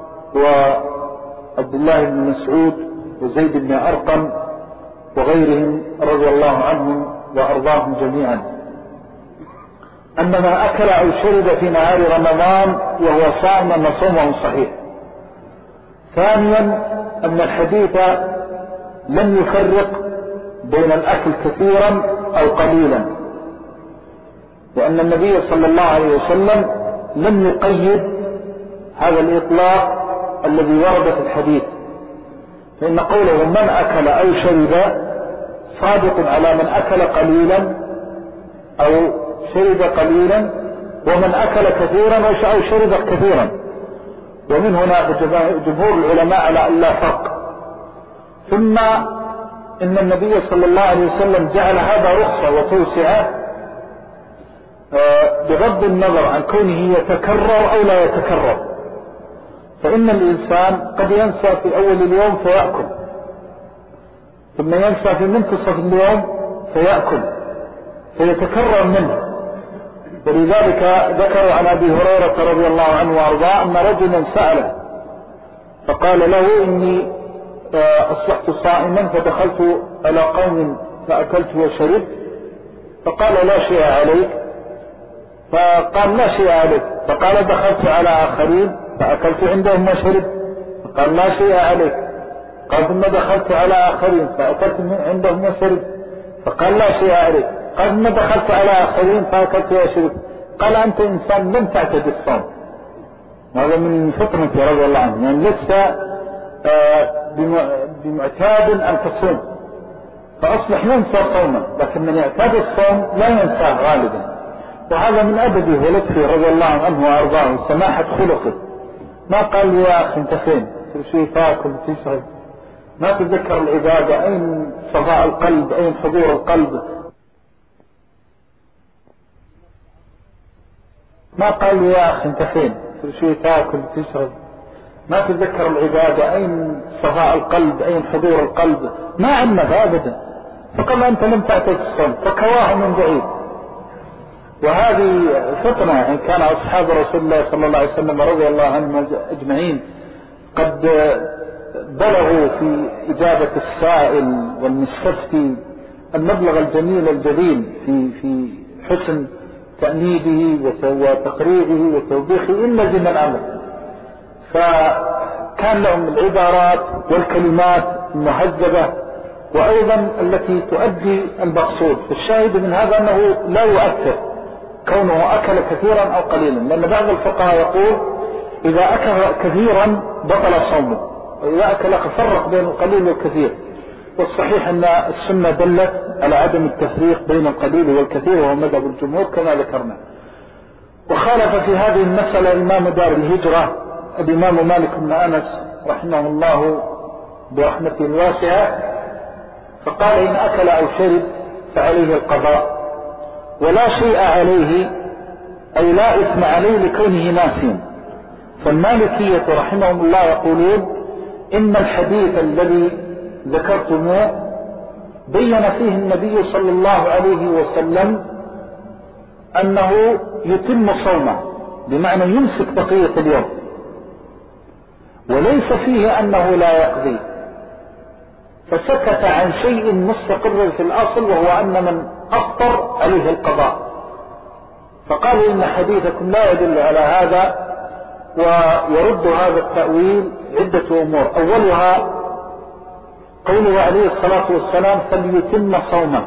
وعبد الله بن مسعود وزيد بن أرقم وغيرهم رضي الله عنهم وأرضاهم جميعا، أن من أكل أو شرب في نهار رمضان وهو صائم أن صومه صحيح. ثانيا أن الحديث لم يفرق بين الأكل كثيرا أو قليلا، لأن النبي صلى الله عليه وسلم لم يقيد هذا الإطلاق الذي ورد في الحديث، فإن قوله من أكل أو شرب صادق على من أكل قليلا أو شرب قليلا، ومن أكل كثيرا أو شرب كثيرا، ومن هنا جمهور العلماء على أن لا فرق. ثم إن النبي صلى الله عليه وسلم جعل هذا رخصة وتوسعة بغض النظر عن كونه يتكرر أو لا يتكرر، فإن الإنسان قد ينسى في أول اليوم فيأكل، ثم ينسى في منتصف اليوم فيأكل فيتكرر منه. ولذلك ذكروا عن أبي هريرة رضي الله عنه وأرضاه أن رجلا سأله فقال له إني أصبحت صائما فدخلت على قوم فأكلت وشربت، فقال لا شيء عليك، فقال لا شيء عليك، فقال دخلت على آخرين فأكلت عندهم وشربت، فقال لا شيء عليك، قال ثم دخلت على آخرين فأكلت عندهم وشربت، فقال لا شيء عليك، قال ثم دخلت على آخرين فأكلت وشربت، قال أنت إنسان لم تعتد الصوم. هذا من فطنة رضي الله عنه، يعني لسه بمعتاد أن تصوم، فأصبح ينسى صوما، لكن من يعتاد الصوم لا ينساه غالبا. وهذا من أدبه ولطفه رضي الله عنه وأرضاه سماحة خلقه، ما قال لي يا أخي أنت فين شيء تاكل تشرب، ما تذكر العبادة، أين صفاء القلب، أين حضور القلب، ما قال لي يا أخي أنت فين شيء تاكل تشرب، ما تذكر العبادة، أين صفاء القلب، أين حضور القلب، ما عنف أبدا، فقال أنت لم تعتد الصوم، فكواه من بعيد. وهذه فطنة، يعني كان أصحاب رسول الله صلى الله عليه وسلم رضي الله عنهم أجمعين قد بلغوا في إجابة السائل والمستفتي المبلغ الجميل الجليل في حسن تأنيبه وتقريعه وتوبيخه إلا لزم الأمر، فكان لهم العبارات والكلمات المهذبة وأيضا التي تؤدي المقصود. فالشاهد من هذا أنه لا يؤثر كونه أكل كثيرا أو قليلا، لأن بعض الفقهاء يقول إذا أكل كثيرا بطل صومه، وإذا أكل فرق بين القليل والكثير. والصحيح أن السنة دلت على عدم التفريق بين القليل والكثير، وهو مذهب الجمهور كما ذكرنا. وخالف في هذه المسألة إمام دار الهجرة الإمام مالك بن أنس رحمه الله برحمته الواسعة، فقال إن أكل أو شرب فعليه القضاء ولا شيء عليه، أي لا إثم عليه لكونه ناسيا. فالمالكية رحمهم الله يقولون إن الحديث الذي ذكرتموه بين فيه النبي صلى الله عليه وسلم أنه يتم صومه، بمعنى يمسك بقية اليوم، وليس فيه أنه لا يقضي. فسكت عن شيء مستقر في الأصل، وهو أن من أفطر عليه القضاء. فقالوا إن حديثكم لا يدل على هذا، ويرد هذا التأويل عدة أمور. أولها قوله عليه الصلاة والسلام فليتم صومه،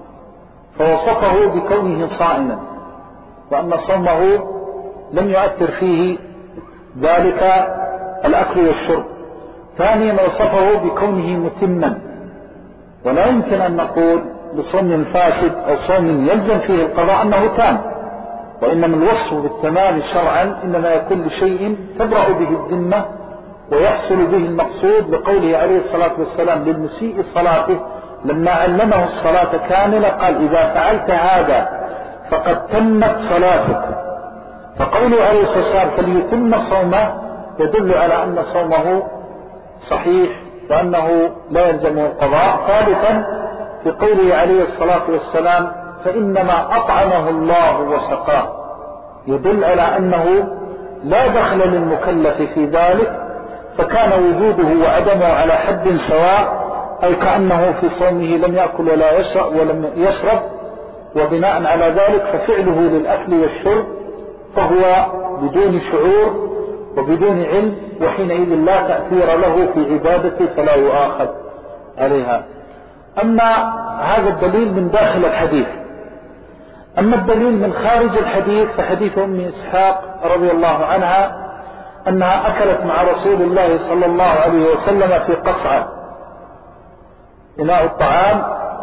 فوصفه بكونه صائما، وأن صومه لم يؤثر فيه ذلك الأكل والشرب. ثانيا وصفه بكونه متما، ولا يمكن أن نقول بصوم فاسد أو صوم يلزم فيه القضاء أنه تام، وإنما الوصف بالتمام شرعا إنما يكون لشيء تبرأ به الذمة ويحصل به المقصود، لقوله عليه الصلاة والسلام للمسيء صلاته لما علمه الصلاة كاملة قال إذا فعلت هذا فقد تمت صلاتك. فقوله عليه الصلاة والسلام فليتم صومه يدل على أن صومه صحيح وأنه لا يلزمه القضاء. ثالثا في قوله عليه الصلاة والسلام فإنما أطعمه الله وسقاه، يدل على أنه لا دخل للمكلف في ذلك، فكان وجوده وعدمه على حد سواء، أي كأنه في صومه لم يأكل ولا يشرب، وبناء على ذلك ففعله للأكل والشرب فهو بدون شعور وبدون علم، وحينئذ لا تأثير له في عبادته فلا يؤاخذ عليها. أما هذا الدليل من داخل الحديث. أما الدليل من خارج الحديث فحديث أم إسحاق رضي الله عنها أنها أكلت مع رسول الله صلى الله عليه وسلم في قصعة إناء الطعام،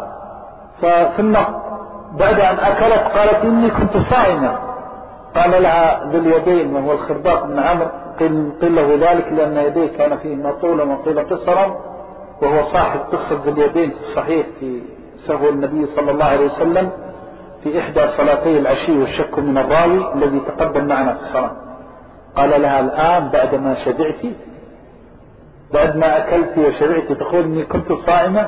ثم بعد أن أكلت قالت إني كنت صائمة. قال لها ذو اليدين وهو الخرباق بن عمرو قيل له ذلك لأن يديه كان فيه طولا وقيل قصرا، وهو صاحب قصة ذو اليدين في الصحيح في سهو النبي صلى الله عليه وسلم في إحدى صلاتي العشي والشك من الراوي الذي تقدم معنا في الصلاة. قال لها الآن بعد ما شبعت، بعد ما أكلت وشبعت تقول إني كنت صائمة؟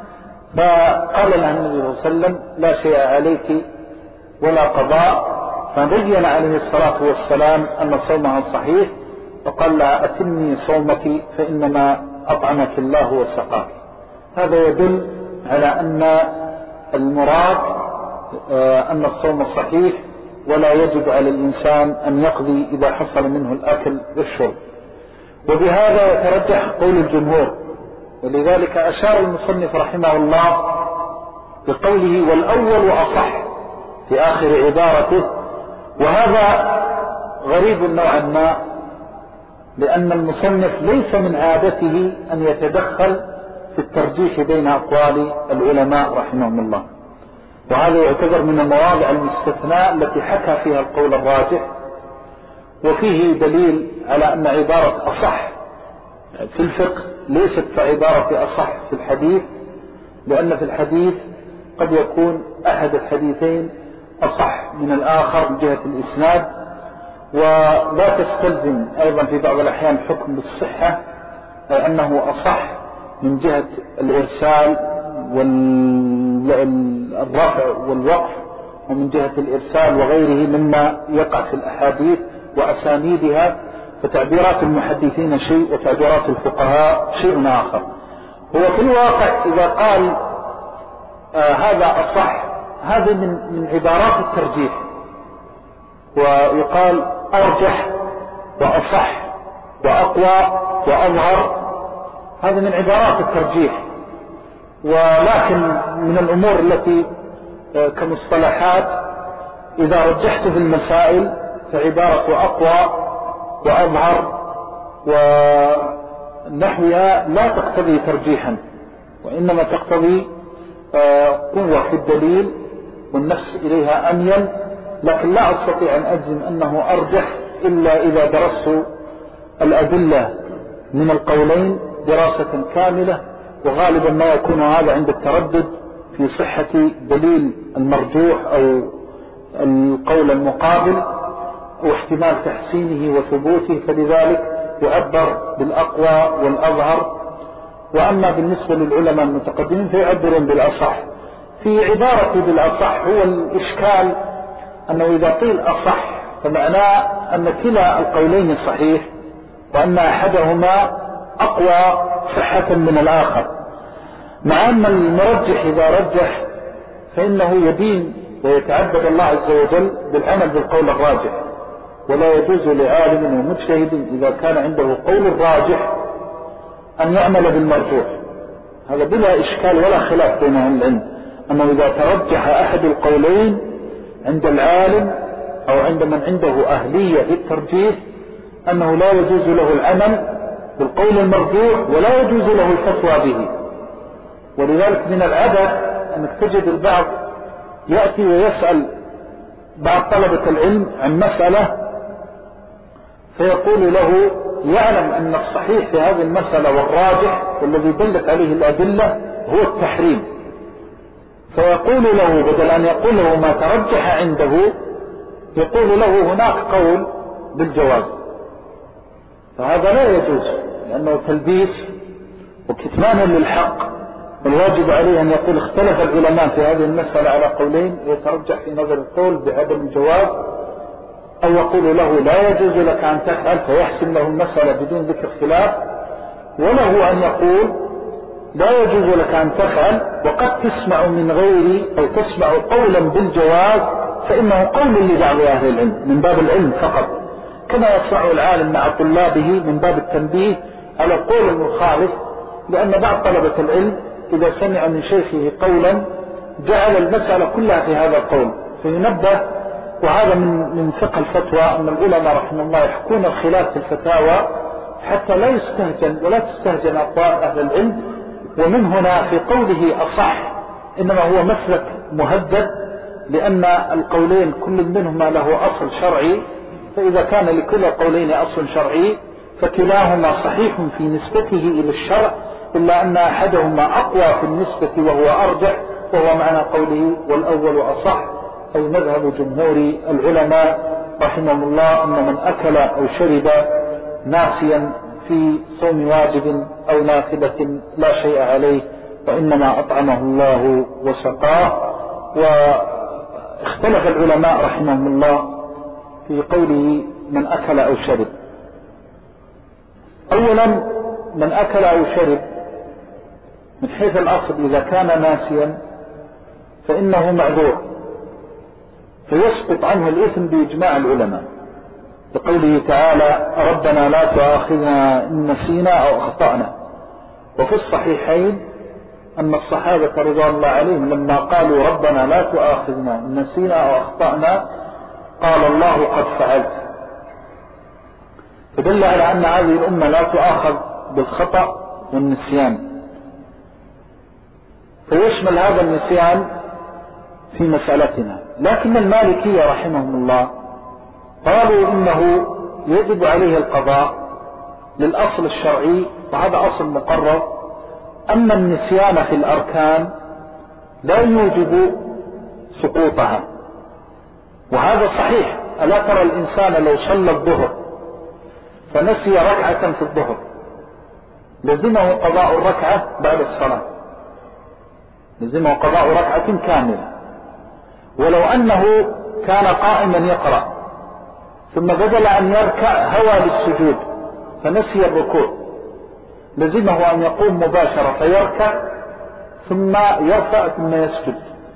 فقال لها النبي صلى الله عليه وسلم لا شيء عليك ولا قضاء، فبين عليه الصلاة والسلام أن صومها صحيح، وقال لها أتمي صومك فإنما أطعمك الله وسقاك. هذا يدل على أن المراد أن الصوم صحيح، ولا يجب على الإنسان أن يقضي إذا حصل منه الأكل والشرب. وبهذا يترجح قول الجمهور، ولذلك أشار المصنف رحمه الله بقوله والأول أصح في آخر عبارته. وهذا غريب نوعا ما، لأن المصنف ليس من عادته أن يتدخل في الترجيح بين أقوال العلماء رحمهم الله، وهذا يعتبر من المواضع المستثناء التي حكى فيها القول الراجح. وفيه دليل على أن عبارة أصح في الفقه ليست كعبارة أصح في الحديث، لأن في الحديث قد يكون أحد الحديثين أصح من الآخر من جهة الإسناد، ولا تستلزم أيضا في بعض الأحيان حكم بالصحة، أي أنه أصح من جهة الإرسال والرفع والوقف، ومن جهة الإرسال وغيره مما يقع في الأحاديث وأسانيدها. فتعبيرات المحدثين شيء وتعبيرات الفقهاء شيء آخر. هو في الواقع إذا قال هذا أصح، هذا من عبارات الترجيح، ويقال أرجح وأصح وأقوى وأظهر، هذا من عبارات الترجيح. ولكن من الأمور التي كمصطلحات إذا رجحت في المسائل فعبارة أقوى وأظهر نحوها لا تقتضي ترجيحا، وإنما تقتضي قوة في الدليل والنفس إليها أميل، لكن لا أستطيع أن أجزم أنه أرجح إلا إذا درست الأدلة من القولين دراسة كاملة، وغالبا ما يكون هذا عند التردد في صحة دليل المرجوح أو القول المقابل واحتمال تحسينه وثبوته، فلذلك يعبر بالأقوى والأظهر. وأما بالنسبة للعلماء المتقدمين فيعبرون بالأصح. في عبارة بالأصح هو الإشكال أنه إذا قيل أصح فمعناه أن كلا القولين صحيح، وأن أحدهما أقوى صحة من الآخر، مع أن المرجح إذا رجح فإنه يدين ويتعبد الله عز وجل بالعمل بالقول الراجح، ولا يجوز لعالم ومجتهد إذا كان عنده قول راجح أن يعمل بالمرجوح. هذا بلا إشكال ولا خلاف بين أهل العلم، أنه إذا ترجح أحد القولين عند العالم أو عند من عنده أهلية للترجيح أنه لا يجوز له العمل بالقول المرجوح ولا يجوز له الفتوى به. ولذلك من العبث أنك تجد البعض يأتي ويسأل بعض طلبة العلم عن مسألة فيقول له يعلم أن الصحيح في هذه المسألة والراجح والذي دلت عليه الأدلة هو التحريم، فيقول له بدل أن يقول له ما ترجح عنده يقول له هناك قول بالجواز، فهذا لا يجوز لأنه تلبيس وكتمان للحق. والواجب عليه أن يقول اختلف العلماء في هذه المسألة على قولين يترجح في نظر القول بعدم الجواز، أو يقول له لا يجوز لك أن تفعل فيحسم له المسألة بدون ذكر خلاف، وله أن يقول لا يجوز لك أن تفعل وقد تسمع من غيري أو تسمع قولا بالجواز فإنه قول لبعض أهل العلم من باب العلم فقط، كما يصنع العالم مع طلابه من باب التنبيه على القول المخالف، لأن بعض طلبة العلم إذا سمع من شيخه قولا جعل المسألة كلها في هذا القول فينبه. وهذا من فقه الفتوى أن العلماء رحمه الله يحكون الخلاف في الفتاوى حتى لا يستهجن ولا تستهجن أقوال أهل العلم. ومن هنا في قوله أصح إنما هو مسلك مهدد، لأن القولين كل منهما له أصل شرعي، فإذا كان لكل القولين أصل شرعي فكلاهما صحيح في نسبته إلى الشرع، إلا أن أحدهما أقوى في النسبة وهو أرجح، وهو معنى قوله والأول أصح، أي مذهب جمهور العلماء رحمهم الله أن من أكل أو شرب ناسيا في صوم واجب أو نافلة لا شيء عليه، وإنما أطعمه الله وسقاه. واختلف العلماء رحمهم الله في قوله من أكل أو شرب. أولا من أكل أو شرب من حيث الأصل إذا كان ناسيا فإنه معذور فيسقط عنه الإثم بإجماع العلماء، لقوله تعالى ربنا لا تؤاخذنا إن نسينا أو أخطأنا. وفي الصحيحين أن الصحابة رضوان الله عليهم لما قالوا ربنا لا تؤاخذنا إن نسينا أو أخطأنا قال الله قد فعلت، فدل على أن هذه الأمة لا تؤاخذ بالخطأ والنسيان، فيشمل هذا النسيان في مسألتنا. لكن المالكية رحمهم الله قالوا إنه يجب عليه القضاء للأصل الشرعي، وهذا أصل مقرر أن النسيان في الأركان لا يوجب سقوطها، وهذا صحيح. ألا ترى الإنسان لو صلى الظهر فنسي ركعة في الظهر لزمه قضاء الركعة بعد الصلاة، لزمه قضاء ركعة كاملة. ولو أنه كان قائما يقرأ ثم بدل أن يركع هوى للسجود فنسي الركوع لزمه أن يقوم مباشرة فيركع ثم يرفع ثم يسجد،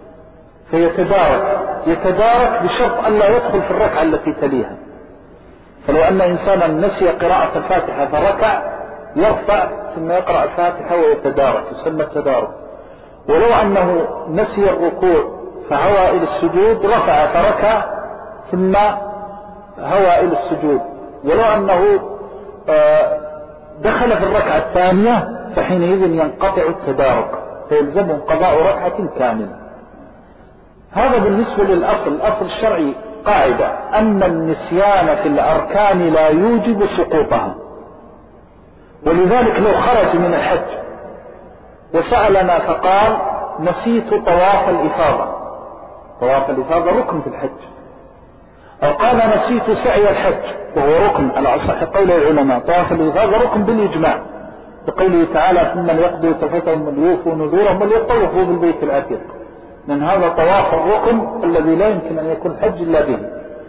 يتدارك بشرط أن لا يدخل في الركعة التي تليها. فلو أن إنسانا نسي قراءة الفاتحة فركع يرفع ثم يقرأ الفاتحة ويتدارك، يسمى التدارك. ولو أنه نسي الركوع فهوى إلى السجود رفع فركع ثم هوى إلى السجود. ولو أنه دخل في الركعة الثانية فحينئذ ينقطع التدارك فيلزمه قضاء ركعة كاملة. هذا بالنسبة للأصل. الأصل الشرعي قاعدة أن النسيان في الأركان لا يوجب سقوطها، ولذلك لو خرج من الحج وسألنا فقال نسيت طواف الإفاضة، طواف الإفاضة ركن في الحج، أو قال نسيت سعي الحج وهو ركن على أصح قول العلماء، طواف الإفاضة ركن بالإجماع بقوله تعالى ثم ليقضوا تفتهم وليوفوا نذورهم وليطوفوا بالبيت العتيق، من هذا طواف الركن الذي لا يمكن أن يكون حج إلا به.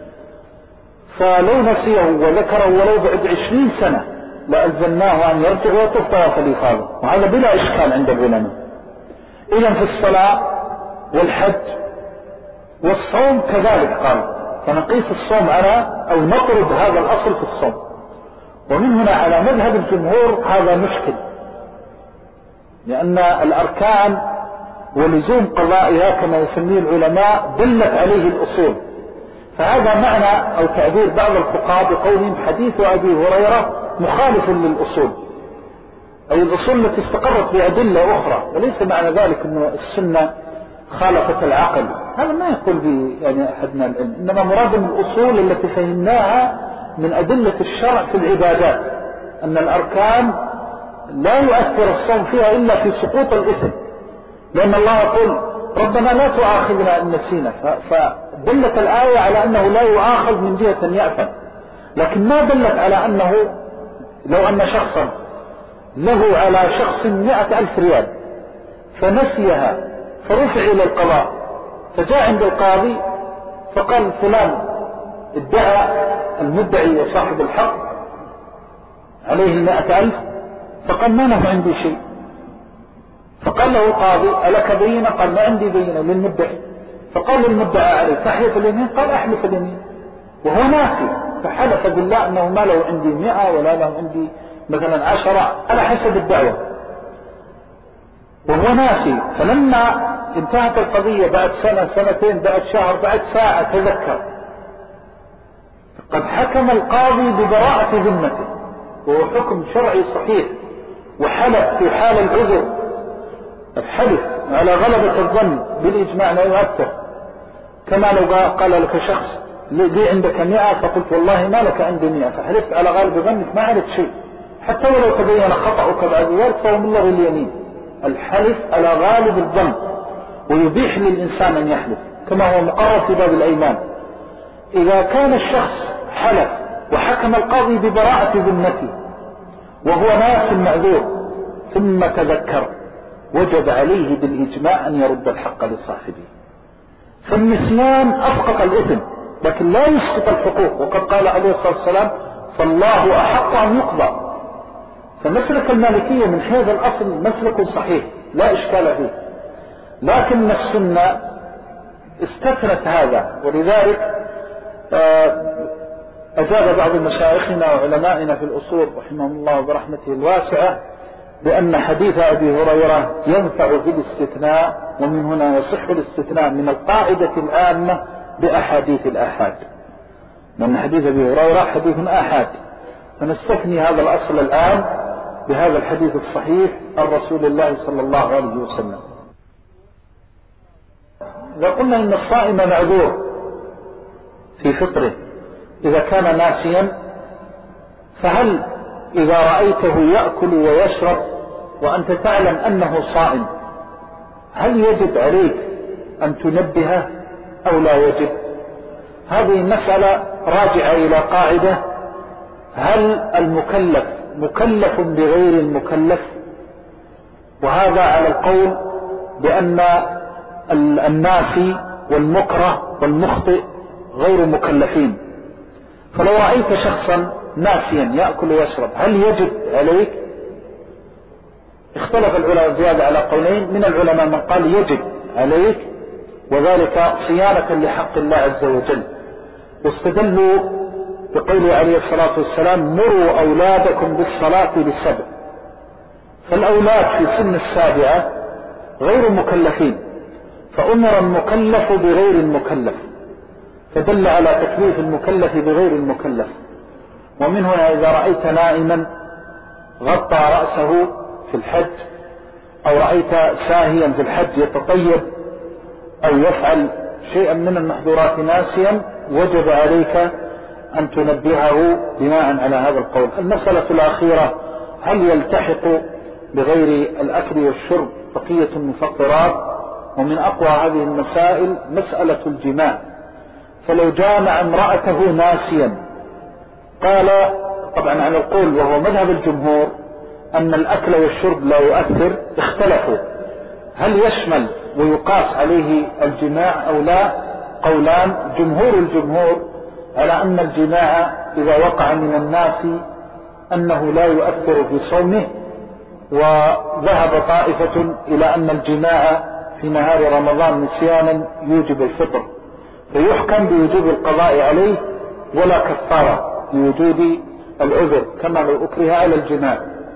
فلو نسيه وذكره ولو بعد 20 سنة لألزمناه أن يرجع ويطوف طواف الإفاضة، وهذا بلا إشكال عند العلماء. إذن في الصلاة والحج والصوم كذلك قال، فنقيس الصوم على أو نطرد هذا الأصل في الصوم. ومن هنا على مذهب الجمهور هذا مشكل، لأن الأركان ولزوم قضائها كما يسميه العلماء دلت عليه الأصول، فهذا معنى أو تعبير بعض الفقهاء بقولهم حديث أبي هريرة مخالف للأصول، أو الأصول التي استقرت بأدلة أخرى، وليس معنى ذلك أن السنة خالفت العقل، هذا ما يقول به يعني أحدنا العلم، إنما مراد الأصول التي فهمناها من أدلة الشرع في العبادات، أن الأركان لا يؤثر الصوم فيها إلا في سقوط الإثم، لأن الله يقول ربنا لا تؤاخذنا إن نسينا، فدلت الآية على أنه لا يؤاخذ من جهة أن يأثم، لكن ما دلت على أنه لو أن شخصا له على شخص 100,000 ريال فنسيها فرفع إلى القضاء، فجاء عند القاضي فقال فلان ادعى المدعي وصاحب الحق عليه 100,000، فقال ما له عندي شيء، فقال له القاضي ألك بينة؟ قال ما عندي بينة للمدعي، فقال المدعى عليه تحلف اليمين؟ قال أحلف اليمين، وهو ناسي، فحلف بالله أنه ما له عندي 100 ولا له عندي مثلا 10 على حسب الدعوة، وهو ناسي. فلما انتهت القضية بعد سنة سنتين بعد شهر بعد ساعة تذكر، قد حكم القاضي ببراءة ذمته، وهو حكم شرعي صحيح، وحلف في حال العذر، الحلف على غلبة الظن بالإجماع لا يؤثر، كما لو قال لك شخص لي عندك 100 فقلت والله ما لك عندي 100 فحلفت على غالب ظنك ما عرفت شيء، حتى ولو تبين خطأك بعد ذلك فهو من لغو اليمين. الحلف على غالب الظن ويبيح للإنسان أن يحلف كما هو مقرر في باب الأيمان. إذا كان الشخص حلف وحكم القاضي ببراءة ذمته وهو ناس معذور ثم تذكر، وجب عليه بالإجماع أن يرد الحق لصاحبه. فالنسيان أسقط الإثم لكن لا يسقط الحقوق، وقد قال عليه الصلاة والسلام فالله أحق أن يقضى. فمسلك المالكية من هذا الأصل مسلك صحيح لا إشكال فيه، لكن السنة استثنت هذا، ولذلك أجاب بعض مشايخنا وعلمائنا في الأصول رحمهم الله برحمته الواسعة بأن حديث أبي هريرة ينفع في الاستثناء، ومن هنا يصح الاستثناء من القاعدة العامة بأحاديث الآحاد، لأن حديث أبي هريرة حديث آحاد، فنستثني هذا الأصل الآن بهذا الحديث الصحيح عن رسول الله صلى الله عليه وسلم. إذا قلنا إن الصائم معذور في فطره إذا كان ناسيا، فهل إذا رأيته يأكل ويشرب وأنت تعلم أنه صائم هل يجب عليك أن تنبهه أو لا يجب؟ هذه المسألة راجعة إلى قاعدة: هل المكلف مكلف بغير المكلف؟ وهذا على القول بأن الناسي والمكره والمخطئ غير مكلفين. فلو رأيت شخصا ناسيا يأكل ويشرب هل يجب عليك؟ اختلف العلماء زيادة على قولين، من العلماء من قال يجب عليك وذلك صيانة لحق الله عز وجل، واستدلوا بقوله عليه الصلاة والسلام: مروا أولادكم بالصلاة ل7. فالأولاد في سن 7 غير مكلفين، فأمر المكلف بغير المكلف، فدل على تكليف المكلف بغير المكلف. ومن هنا إذا رأيت نائما غطى رأسه في الحج، أو رأيت ساهيا في الحج يتطيب أو يفعل شيئا من المحظورات ناسيا، وجب عليك أن تنبهه بناء على هذا القول. المسألة الأخيرة: هل يلتحق بغير الأكل والشرب بقية المفطرات؟ ومن أقوى هذه المسائل مسألة الجماع. فلو جامع امرأته ناسيا، قال طبعا على القول وهو مذهب الجمهور أن الأكل والشرب لا يؤثر، اختلفوا هل يشمل ويقاس عليه الجماع أو لا. قولان: جمهور الجمهور على أن الجماع إذا وقع من الناس أنه لا يؤثر في صومه، وذهب طائفة إلى أن الجماع في نهار رمضان نسيانا يوجب الفطر، فيحكم بوجوب القضاء عليه ولا كفارة لوجود العذر كما لو أكره على الجماع.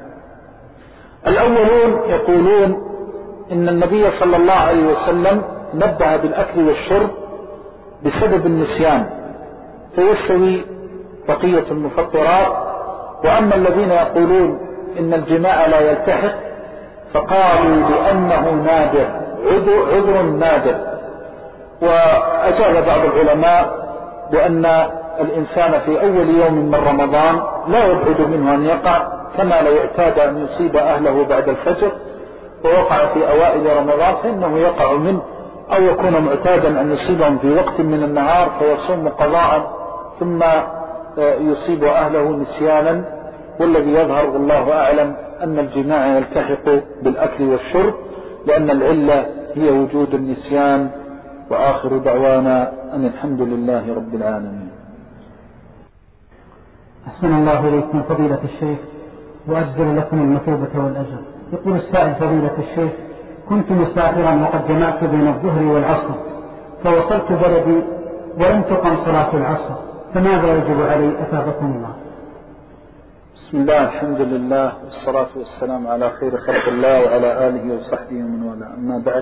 الأولون يقولون إن النبي صلى الله عليه وسلم نبه بالأكل والشرب بسبب النسيان فيستوي بقية المفطرات. وأما الذين يقولون إن الجماع لا يلتحق فقالوا بأنه نادر، عذر نادر. وأجاب بعض العلماء بأن الإنسان في أول يوم من رمضان لا يبعد منه أن يقع، كما لو اعتاد أن يصيب أهله بعد الفجر ووقع في أوائل رمضان فإنه يقع منه، أو يكون معتادا أن يصيبهم في وقت من النهار فيصوم قضاء ثم يصيب أهله نسيانا. والذي يظهر والله أعلم أن الجماع يلتحق بالأكل والشرب، لأن العلة هي وجود النسيان. وآخر دعوانا أن الحمد لله رب العالمين. أحسن الله إليكم فضيلة الشيخ وأجزل لكم المثوبة والأجر. يقول السائل: فضيلة الشيخ، كنت مسافرا وقد جمعت بين الظهر والعصر، فوصلت بلدي ولم تقم صلاة العصر، فماذا يجب علي أثابكم الله؟ بسم الله، الحمد لله، والصلاة والسلام على خير خلق الله وعلى آله وصحبه ومن والاه. أما بعد،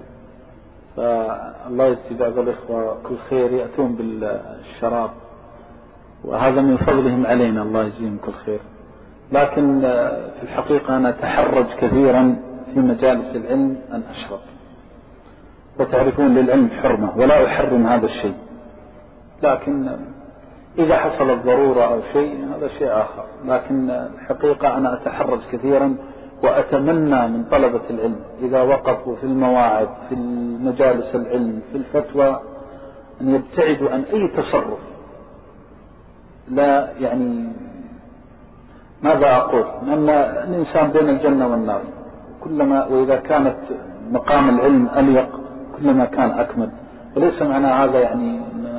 فالله يجزي بعض الإخوة كل خير يأتون بالشراب، وهذا من فضلهم علينا، الله يجزيهم كل خير. لكن في الحقيقة أنا أتحرج كثيرا في مجالس العلم أن أشرب، وتعرفون للعلم حرمة ولا أحرم هذا الشيء، لكن إذا حصلت ضرورة أو شيء هذا شيء آخر. لكن الحقيقة أنا أتحرج كثيرا، وأتمنى من طلبة العلم إذا وقفوا في المواعظ في مجالس العلم في الفتوى أن يبتعدوا عن أي تصرف. لا يعني ماذا أقول؟ لأن الإنسان بين الجنة والنار، كلما وإذا كانت مقام العلم أليق كلما كان أكمل. وليس معنى هذا يعني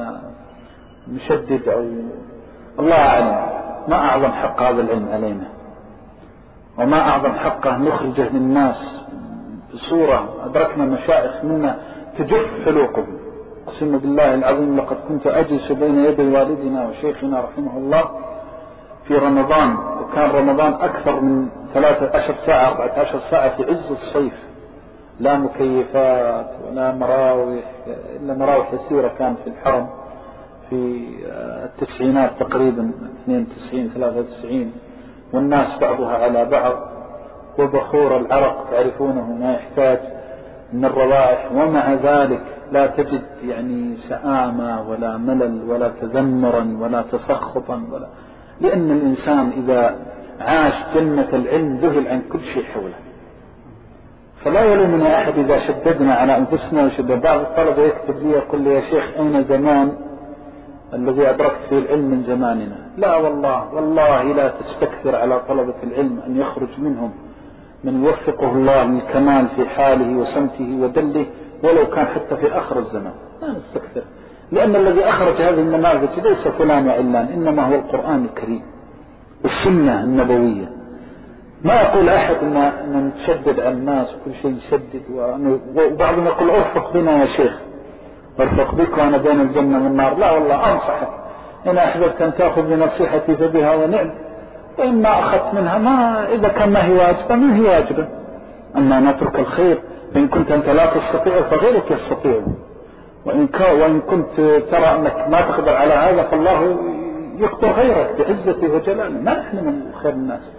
نشدد أو الله أعلم. ما أعظم حق هذا العلم علينا، وما أعظم حقه نخرجه للناس بصورة أدركنا مشايخ منا تجف حلوقهم. أقسم بالله العظيم لقد كنت أجلس بين يدي والدنا وشيخنا رحمه الله في رمضان، وكان رمضان أكثر من 13 ساعة 14 ساعة في عز الصيف، لا مكيفات ولا مراوح إلا مراوح يسيرة كان في الحرم في التسعينات تقريبا 92 93، والناس بعضها على بعض، وبخور العرق تعرفونه ما يحتاج من الروائح، ومع ذلك لا تجد يعني سآمة ولا ملل ولا تذمرا ولا تسخطا ولا، لأن الإنسان إذا عاش جنة العلم ذهل عن كل شيء حوله. فلا يلومنا أحد إذا شددنا على أنفسنا وشدد. بعض الطلبة يكتب لي يقول لي: يا شيخ أين زمان الذي أدركت فيه العلم من زماننا؟ لا والله لا تستكثر على طلبة العلم أن يخرج منهم من يوفقه الله للكمال في حاله وسمته ودله، ولو كان حتى في آخر الزمان. لا نستكثر، لأن الذي أخرج هذه النماذج ليس فلان وعلان، إنما هو القرآن الكريم والسنة النبوية. ما أقول أحد أن نتشدد على الناس وكل شيء يشدد، وبعضهم يقول: أرفق بنا يا شيخ، أرفق بك وأنا بين الجنة والنار. لا والله أنصحك، إن أحببت أن تأخذ بنصيحتي فبها ونعم، وإما أخذت منها ما إذا كان ما هي واجبة ما هي واجبة. أما نترك الخير، فإن كنت أنت لا تستطيع فغيرك يستطيع، وإن كنت ترى أنك ما تقدر على هذا فالله يقدر غيرك بعزته وجلاله. ما نحن من خير الناس.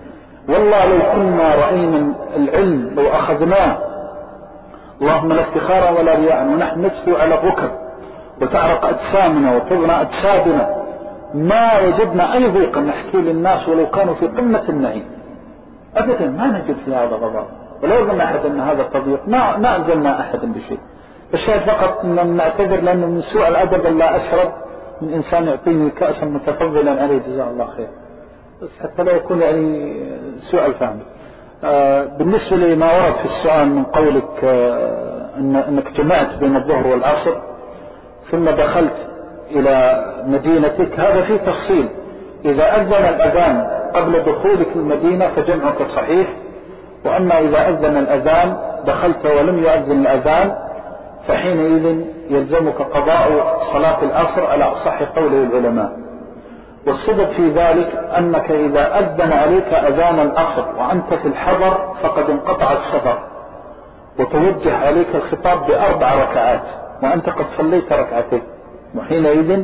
والله لو كنا رأينا العلم لو أخذناه اللهم لا افتخارا ولا رياء ونحن نجثو على الركب وتعرق أجسامنا وتبنى أجسادنا ما وجدنا أي ضيق نحكي للناس ولو كانوا في قمة النعيم أبدا، ما نجد في هذا غضب. ولو ظن أحد أن هذا تضييق ما أنزلنا أحدا بشيء. الشاهد فقط أن نعتذر لأنه من سوء الأدب لا أشرب من إنسان يعطيني كأسا متفضلا عليه جزاه الله خير، بس حتى لا يكون يعني سوء الفهم. بالنسبة لما ورد في السؤال من قولك أنك جمعت بين الظهر والعصر ثم دخلت إلى مدينتك، هذا فيه تفصيل. إذا أذن الأذان قبل دخولك المدينة فجمعك صحيح، وأما إذا أذن الأذان دخلت ولم يؤذن الأذان فحينئذ يلزمك قضاء صلاة العصر على أصح قوله العلماء. والسبب في ذلك أنك إذا أذن عليك أذان العصر وأنت في الحضر فقد انقطع السفر وتوجه عليك الخطاب ب4 ركعات وأنت قد صليت ركعتين، وحينئذ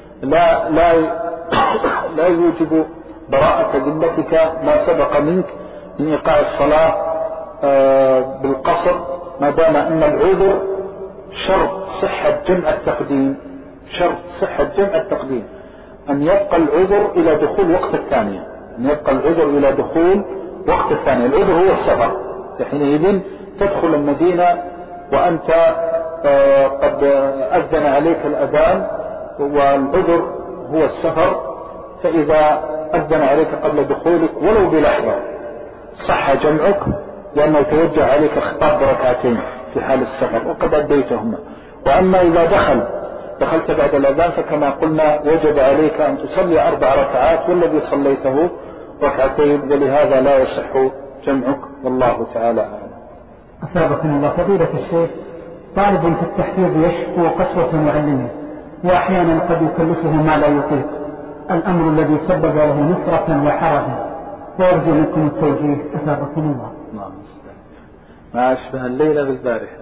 لا يوجب براءة ذمتك ما سبق منك من إيقاع الصلاة بالقصر، ما دام أن العذر شرط صحة جمع التقديم، شرط صحة جمع التقديم أن يبقى العذر إلى دخول وقت الثانية، أن يبقى العذر إلى دخول وقت الثانية. العذر هو السفر، حينئذ تدخل المدينة وأنت قد أذن عليك الأذان والعذر هو السفر، فإذا أذن عليك قبل دخولك ولو بلحظة صح جمعك لأنه توجه عليك خطاب بركعتين في حال السفر وقد أديتهما. وأما إذا دخلت بعد الأذان فكما قلنا وجب عليك أن تصلي 4 ركعات والذي صليته ركعتين، ولهذا لا يصح جمعك والله تعالى أعلم. أثابكم الله. فضيلة الشيخ، طالب في التحفيظ يشكو قسوة معلمه وأحيانا قد يكلفه ما لا يطيق، الأمر الذي سبب له نفرة وحرجا، ويرجو منكم التوجيه أثابكم الله. ما أشبه الليلة بالبارحة.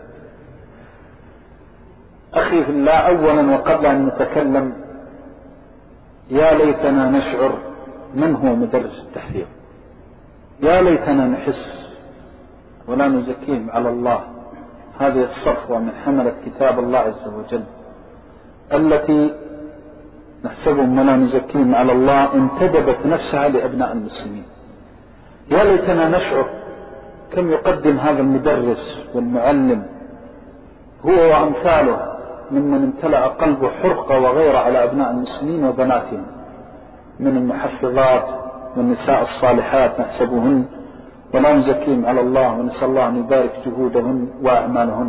أخي في الله، أولا وقبل أن نتكلم يا ليتنا نشعر من هو مدرس التحفيظ، يا ليتنا نحس ولا نزكيهم على الله هذه الصفوة من حملة كتاب الله عز وجل التي نحسبهم ولا نزكيهم على الله انتدبت نفسها لأبناء المسلمين. يا ليتنا نشعر كم يقدم هذا المدرس والمعلم هو وأمثاله ممن امتلأ قلبه حرقة وغيرة على أبناء المسلمين وبناتهم من المحفظات والنساء الصالحات نحسبهن ولا نزكيهم على الله، ونسأل الله أن يبارك جهودهن وأعمالهن.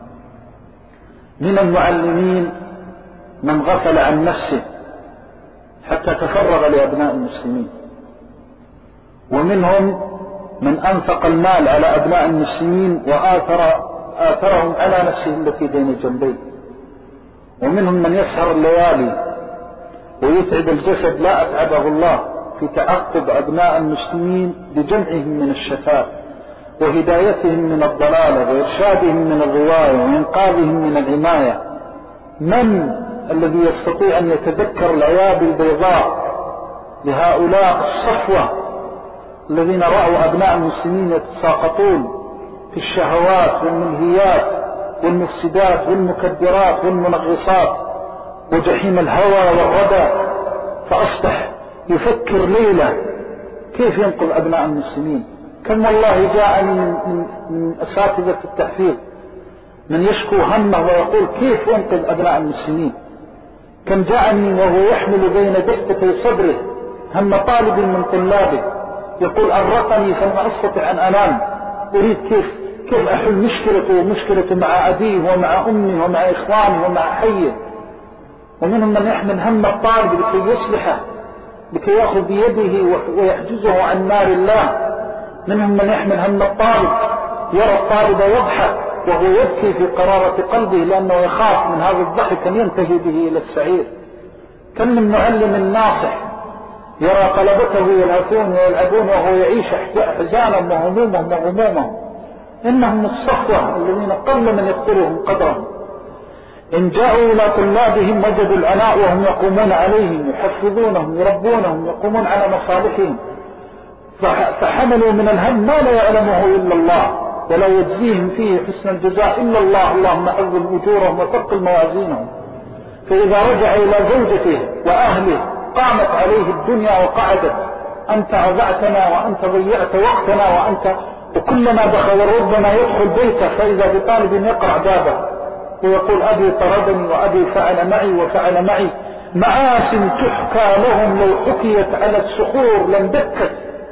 من المعلمين من غفل عن نفسه حتى تفرغ لأبناء المسلمين، ومنهم من أنفق المال على أبناء المسلمين وآثرهم على نفسه التي بين جنبيه، ومنهم من يسهر الليالي ويتعب الجسد لا أتعبه الله في تعقب أبناء المسلمين بجمعهم من الشتات وهدايتهم من الضلالة وإرشادهم من الغواية وإنقاذهم من العناية. من الذي يستطيع أن يتذكر العياب البيضاء لهؤلاء الصفوة الذين رأوا أبناء المسلمين يتساقطون في الشهوات والملهيات والمفسدات والمكدرات والمنغصات وجحيم الهوى والردى، فأصبح يفكر ليلة كيف ينقذ أبناء المسلمين. كم والله جاءني من أساتذة التحفيظ من يشكو همه ويقول كيف ينقذ أبناء المسلمين. كم جاءني وهو يحمل بين دفتي صدره هم طالب من طلابه يقول أرقني فما أستطيع أن أنام، أريد كيف أحل مشكلته ومشكلته مع أبيه ومع أمه ومع إخوانه ومع حيه. ومنهم من يحمل هم الطالب لكي يصلحه، لكي يأخذ بيده ويحجزه عن نار الله. منهم من يحمل هم الطالب يرى الطالب يضحك وهو يبكي في قرارة قلبه لأنه يخاف من هذا الضحك أن ينتهي به إلى السعير. كم من معلم ناصح يرى طلبته يلعبون ويلعبون وهو يعيش أحزانهم وهمومهم وغمومهم. إنهم الصفوة الذين قل من يقدرهم قدرهم. إن جاءوا إلى طلابهم وجدوا العناء وهم يقومون عليهم يحفظونهم يربونهم يقومون على مصالحهم، فحملوا من الهم ما لا يعلمه إلا الله ولا يجزيهم فيه حسن الجزاء إلا الله. اللهم عظم أجورهم وثقل موازينهم. فإذا رجع إلى زوجته وأهله قامت عليه الدنيا وقعدت: أنت عزعتنا وأنت ضيعت وقتنا وأنت، وكلما دخل ربما يدخل بيته فإذا بطالب يقرع بابه ويقول: أبي طردني وأبي فعل معي وفعل معي. معاصٍ تحكى لهم لو حكيت على الصخور لم دكت.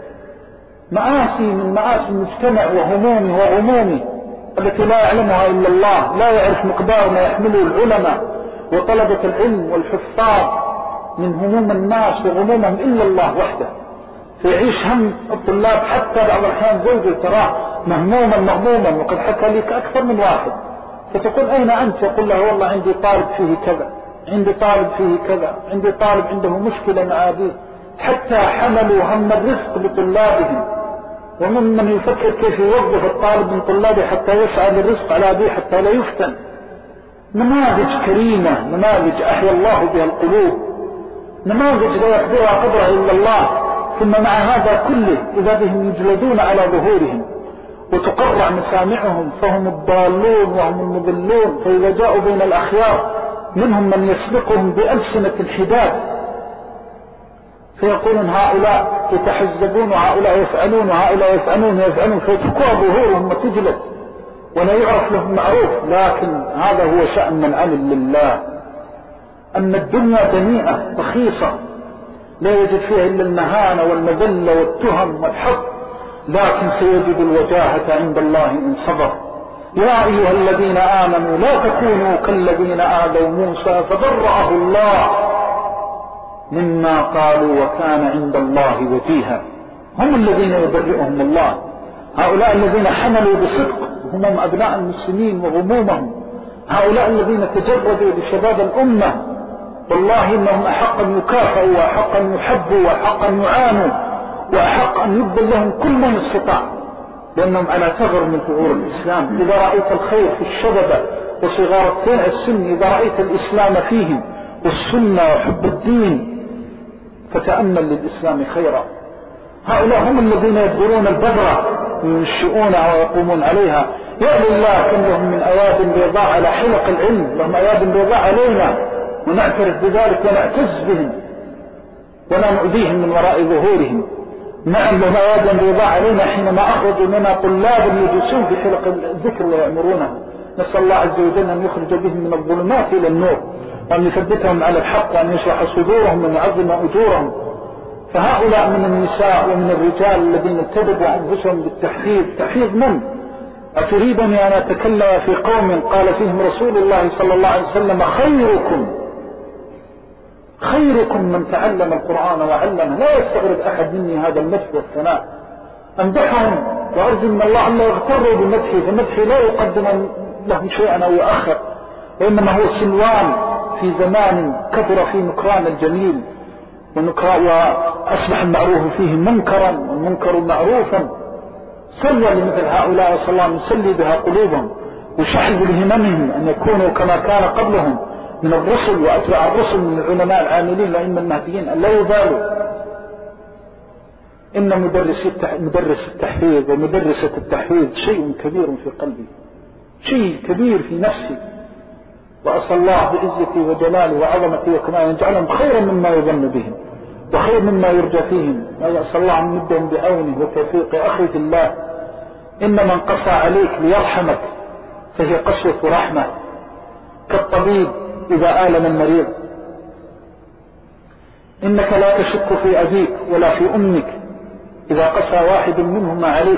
معاصي من معاصي المجتمع وهمومه وغمومه التي لا يعلمها إلا الله، لا يعرف مقدار ما يحمله العلماء وطلبة العلم والحفاظ من هموم الناس وغمومهم إلا الله وحده. فيعيش هم الطلاب، حتى بعض الأحيان زوجه تراه مهموما مغموما وقد حكى لك أكثر من واحد، فتقول: أين أنت؟ يقول له: والله عندي طالب فيه كذا، عندي طالب فيه كذا، عندي طالب عنده مشكلة مع أبيه. حتى حملوا هم الرزق لطلابهم، وممن يفكر كيف يوظف الطالب من طلابه حتى يسعى للرزق على أبيه حتى لا يفتن. نماذج كريمة، نماذج أحيا الله بها القلوب، نماذج لا يقدرها قدرها إلا الله. ثم مع هذا كله إذا بهم يجلدون على ظهورهم وتقرع مسامعهم فهم الضالون وهم المضلون. فإذا جاءوا بين الأخيار منهم من يسبقهم بألسنة الحداد فيقولون: هؤلاء يتحزبون وهؤلاء يفعلون وهؤلاء يفعلون فيتركوا ظهورهم وتجلد ولا يعرف لهم معروف. لكن هذا هو شأن من عمل لله، أن الدنيا دنيئة رخيصة لا يجد فيها إلا المهانة والمذلة والتهم والحق، لكن سيجد الوجاهة عند الله إن صبر. يا أيها الذين آمنوا لا تكونوا كالذين آذوا موسى فبرأه الله مما قالوا وكان عند الله وجيها. هم الذين يبرئهم الله، هؤلاء الذين حملوا بصدق هم أبناء المسلمين وغمومهم، هؤلاء الذين تجردوا لشباب الأمة. والله إنهم أحق أن يكافئوا وأحق أن يحبوا وأحق أن يعانوا وأحق أن يبذل لهم كل من استطاع، لأنهم على ثغر من ثغور الإسلام. إذا رأيت الخير في الشباب وصغار السن، إذا رأيت الإسلام فيهم والسنة وحب الدين فتأمل للإسلام خيرا. هؤلاء هم الذين يبذلون البذرة وينشئونها ويقومون عليها. يا لله كم لهم من أياد بيضاء على حلق العلم، لهم أياد بيضاء علينا ونعترف بذلك ونعتز بهم ولا نؤذيهم من وراء ظهورهم. نعم لهم أياد بيضاء علينا حينما أخرجوا لنا طلابا يجلسون في حلق الذكر ويأمرونه. نسأل الله عز وجل أن يخرج بهم من الظلمات إلى النور وأن يثبتهم على الحق وأن يشرح صدورهم وأن يعظم أجورهم. فهؤلاء من النساء ومن الرجال الذين ابتدوا أنفسهم بالتحفيظ. تحفيظ من؟ أتريدني أن أتكلم في قوم قال فيهم رسول الله صلى الله عليه وسلم: خيركم من تعلم القرآن وعلمه. لا يستغرب أحد مني هذا المدح والثناء. أمدحهم وأرجو من الله أن لا يغتروا بمدحي، فمدحي لا يقدم لهم شيئا أو يؤخر، وإنما هو سلوان في زمان كثر فيه نكران الجميل وأصبح المعروف فيه منكرا والمنكر معروفا. صلى لمثل هؤلاء صلى الله عليه وسلم يسلي بها قلوبهم وشحذ لهممهم أن يكونوا كما كان قبلهم من الرسل وأتباع الرسل من العلماء العاملين الأئمة المهديين، أن لا يبالوا. إن مدرس التحفيظ ومدرسة التحفيظ شيء كبير في قلبي، شيء كبير في نفسي، وأسأل الله بعزتي وجلالي وعظمتي وكماله أن يجعلهم خيرا مما يظن بهم وخير مما يرجى فيهم. وأسأل الله أن يمدهم بعونه وتوفيقه. أخي في الله، إن من قسى عليك ليرحمك فهي قسوة رحمة، كالطبيب إذا آلم المريض. إنك لا تشك في أبيك ولا في أمك إذا قسى واحد منهما عليك،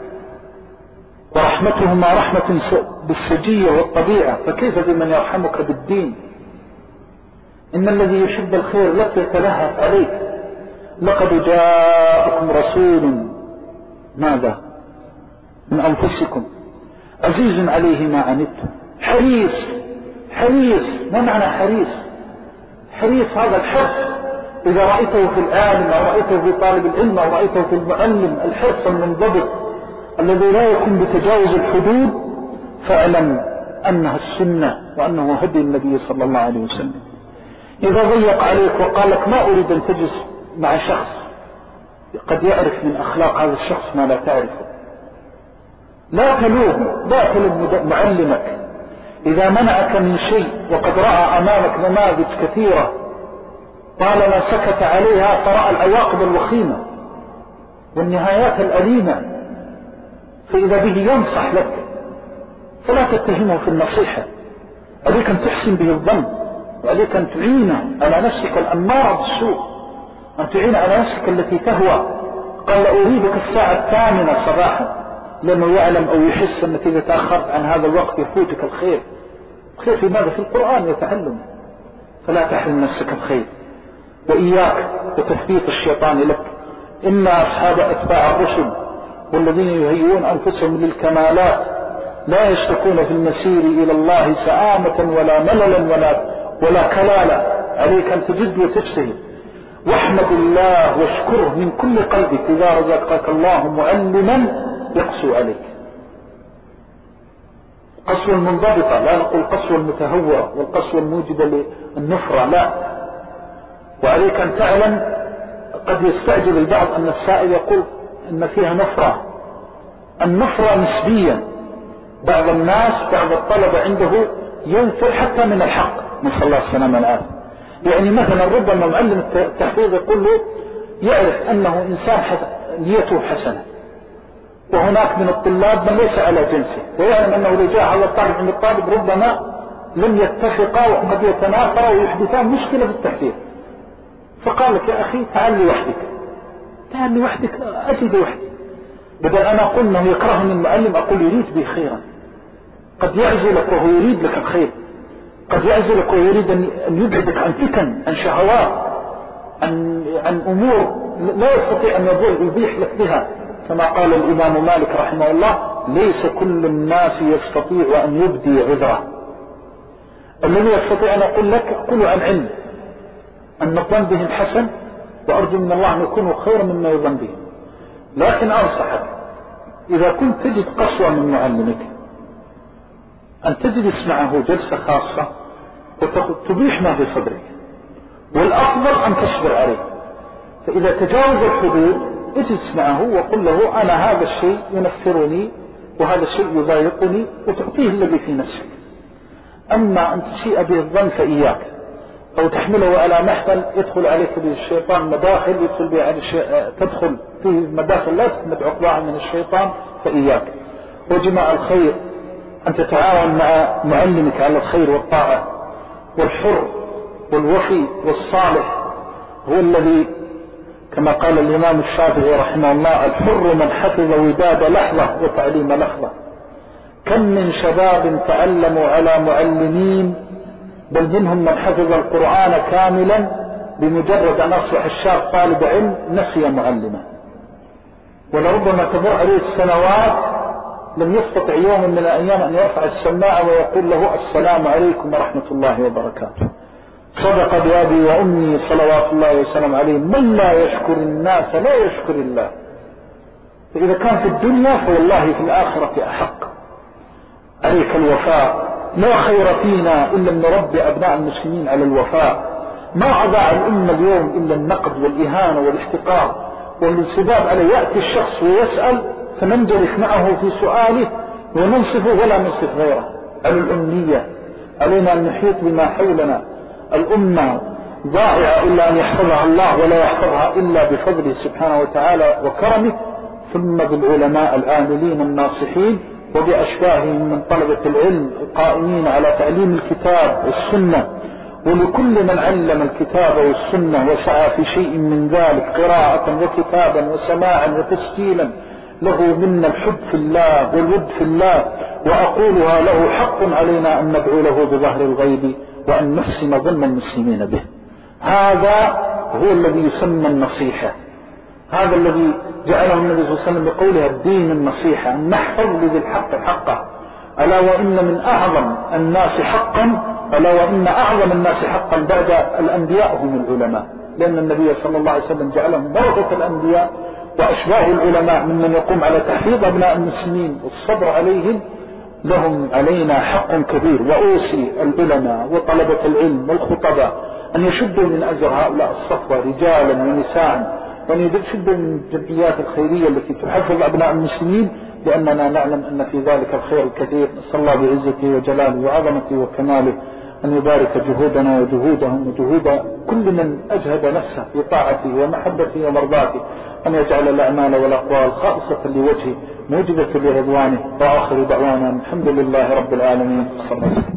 ورحمتهما رحمة بالسجية والطبيعة، فكيف بمن يرحمك بالدين؟ إن الذي يحب الخير لك يتلهف عليك. لقد جاءكم رسول ماذا من أنفسكم عزيز عليه ما عنتم حريص. ما معنى حريص؟ حريص هذا الحرص إذا رأيته في العالم أو رأيته في طالب العلم أو رأيته في المعلم، الحرص المنضبط الذي لا يكون بتجاوز الحدود، فاعلم أنها السنة وأنه هدي النبي صلى الله عليه وسلم. إذا ضيق عليك وقال لك: ما أريد أن تجلس مع شخص قد يعرف من أخلاق هذا الشخص ما لا تعرفه. لا تلوم معلمك إذا منعك من شيء وقد رأى أمامك نماذج كثيرة طالما سكت عليها فرأى العواقب الوخيمة والنهايات الأليمة، فإذا به ينصح لك فلا تتهمه في النصيحة. عليك أن تحسن به الظن، وعليك أن تعينه على نفسك الأمارة بالسوء، أن تعين على نفسك التي تهوى. قال أريدك الساعة 8 صباحا، لأنه يعلم أو يحس أنك إذا تأخرت عن هذا الوقت يفوتك الخير. الخير في ماذا؟ في القرآن يتعلم. فلا تحرم نفسك الخير، وإياك وتثبيت الشيطان لك. إن أصحاب أتباع الرسل والذين يهيئون أنفسهم للكمالات لا يشتكون في المسير إلى الله سآمة ولا مللا ولا كلالا. عليك أن تجد وتجتهد، واحمد الله واشكره من كل قلبك إذا رزقك الله معلما يقسو عليك. قسوة المنضبطة، لا نقول قسوة المتهورة والقسوة الموجبة للنفرة، لا. وعليك أن تعلم قد يستعجل البعض أن السائل يقول أن فيها نفرة. النفرة نسبيا، بعض الناس بعض الطلبة عنده ينفر حتى من الحق، نسأل الله السلامة والعافية. يعني مثلا ربما معلم التحفيظ يقول له يعرف أنه إنسان نيته حسنة، وهناك من الطلاب من ليس على جنسه، ويعلم أنه لو جاء على الطالب عند الطالب ربما لم يتفقا وقد يتنافرا ويحدثان مشكلة في التحفيظ. فقال لك يا أخي تعال لي وحدك أجد وحدي، بدل أنا أقول أنه يكرهني المعلم أقول يريد بي خيرا. قد يعزلك وهو يريد لك الخير، قد يعزلك وهو يريد أن يبعدك عن فتن، عن شهوات، عن أمور لا يستطيع أن يبيح لك بها. كما قال الإمام مالك رحمه الله ليس كل الناس يستطيع أن يبدي عذره. الذي يستطيع أن أقول لك أقول عن علم أن الظن بهم حسن، وأرجو من الله أن يكونوا خيرا مما يظن بهم. لكن أنصحك إذا كنت تجد قسوة من معلمك أن تجلس معه جلسة خاصة وتبيح ما في صدرك، والأفضل أن تصبر عليه. فإذا تجاوز الحدود اجلس معه وقل له أنا هذا الشيء ينفرني وهذا الشيء يضايقني، وتعطيه الذي في نفسك. أما أن تسيء به الظن فإياك، أو تحمله على محمل يدخل عليك به الشيطان مداخل يدخل به على تدخل فيه مداخل لا تحمد عقباها من الشيطان، فإياك. وجماع الخير أن تتعاون مع معلمك على الخير والطاعة. والحر والوفي والصالح هو الذي كما قال الإمام الشافعي رحمه الله الحر من حفظ وداد لحظة وتعليم لحظة. كم من شباب تعلموا على معلمين، بل منهم من حفظ القرآن كاملا بمجرد أن أصبح الشاب طالب علم نسي معلمه، ولربما تمر عليه السنوات لم يستطع يوم من الأيام أن يرفع السماعة ويقول له السلام عليكم ورحمة الله وبركاته. صدق بأبي وأمي صلوات الله وسلام عليه من لا يشكر الناس لا يشكر الله. فإذا كان في الدنيا فوالله في الآخرة أحق. عليك الوفاء، لا خير فينا إلا أن نربي أبناء المسلمين على الوفاء. ما أضاع الأمة اليوم إلا النقد والإهانة والاحتقار والانسداد عليه. يأتي الشخص ويسأل فننجرف معه في سؤاله وننصفه ولا ننصف غيره. على الأمنية علينا أن نحيط بما حولنا. الأمة ضائعة إلا أن يحفظها الله، ولا يحفظها إلا بفضله سبحانه وتعالى وكرمه، ثم بالعلماء العاملين الناصحين وبأشباههم من طلبة العلم القائمين على تعليم الكتاب والسنة. ولكل من علم الكتاب والسنة وسعى في شيء من ذلك قراءة وكتابا وسماعا وتسجيلا له منا الحب في الله والود في الله، وأقولها له حق علينا أن ندعو له بظهر الغيب وأن نحسن ظن المسلمين به. هذا هو الذي يسمى النصيحة، هذا الذي جعله النبي صلى الله عليه وسلم بقولها الدين النصيحة، أن نحفظ لذي الحق حقه. ألا وإن من أعظم الناس حقا، ألا وإن أعظم الناس حقا بعد الأنبياء هم العلماء، لأن النبي صلى الله عليه وسلم جعلهم ورثة الأنبياء وأشباه العلماء ممن يقوم على تحفيظ أبناء المسلمين والصبر عليهم. لهم علينا حق كبير. وأوصي العلماء وطلبة العلم والخطباء أن يشدوا من أجر هؤلاء الصفوة رجالا ونساء وأن يشد من الجمعيات الخيرية التي تحفظ أبناء المسلمين، لأننا نعلم أن في ذلك الخير الكثير. نسأل الله بعزته وجلاله وعظمته وكماله أن يبارك جهودنا وجهودهم وجهود كل من أجهد نفسه في طاعته ومحبته ومرضاته، أن يجعل الأعمال والأقوال خالصة لوجهه موجبة لرضوانه. وآخر دعوانا الحمد لله رب العالمين. صلى الله عليه وسلم.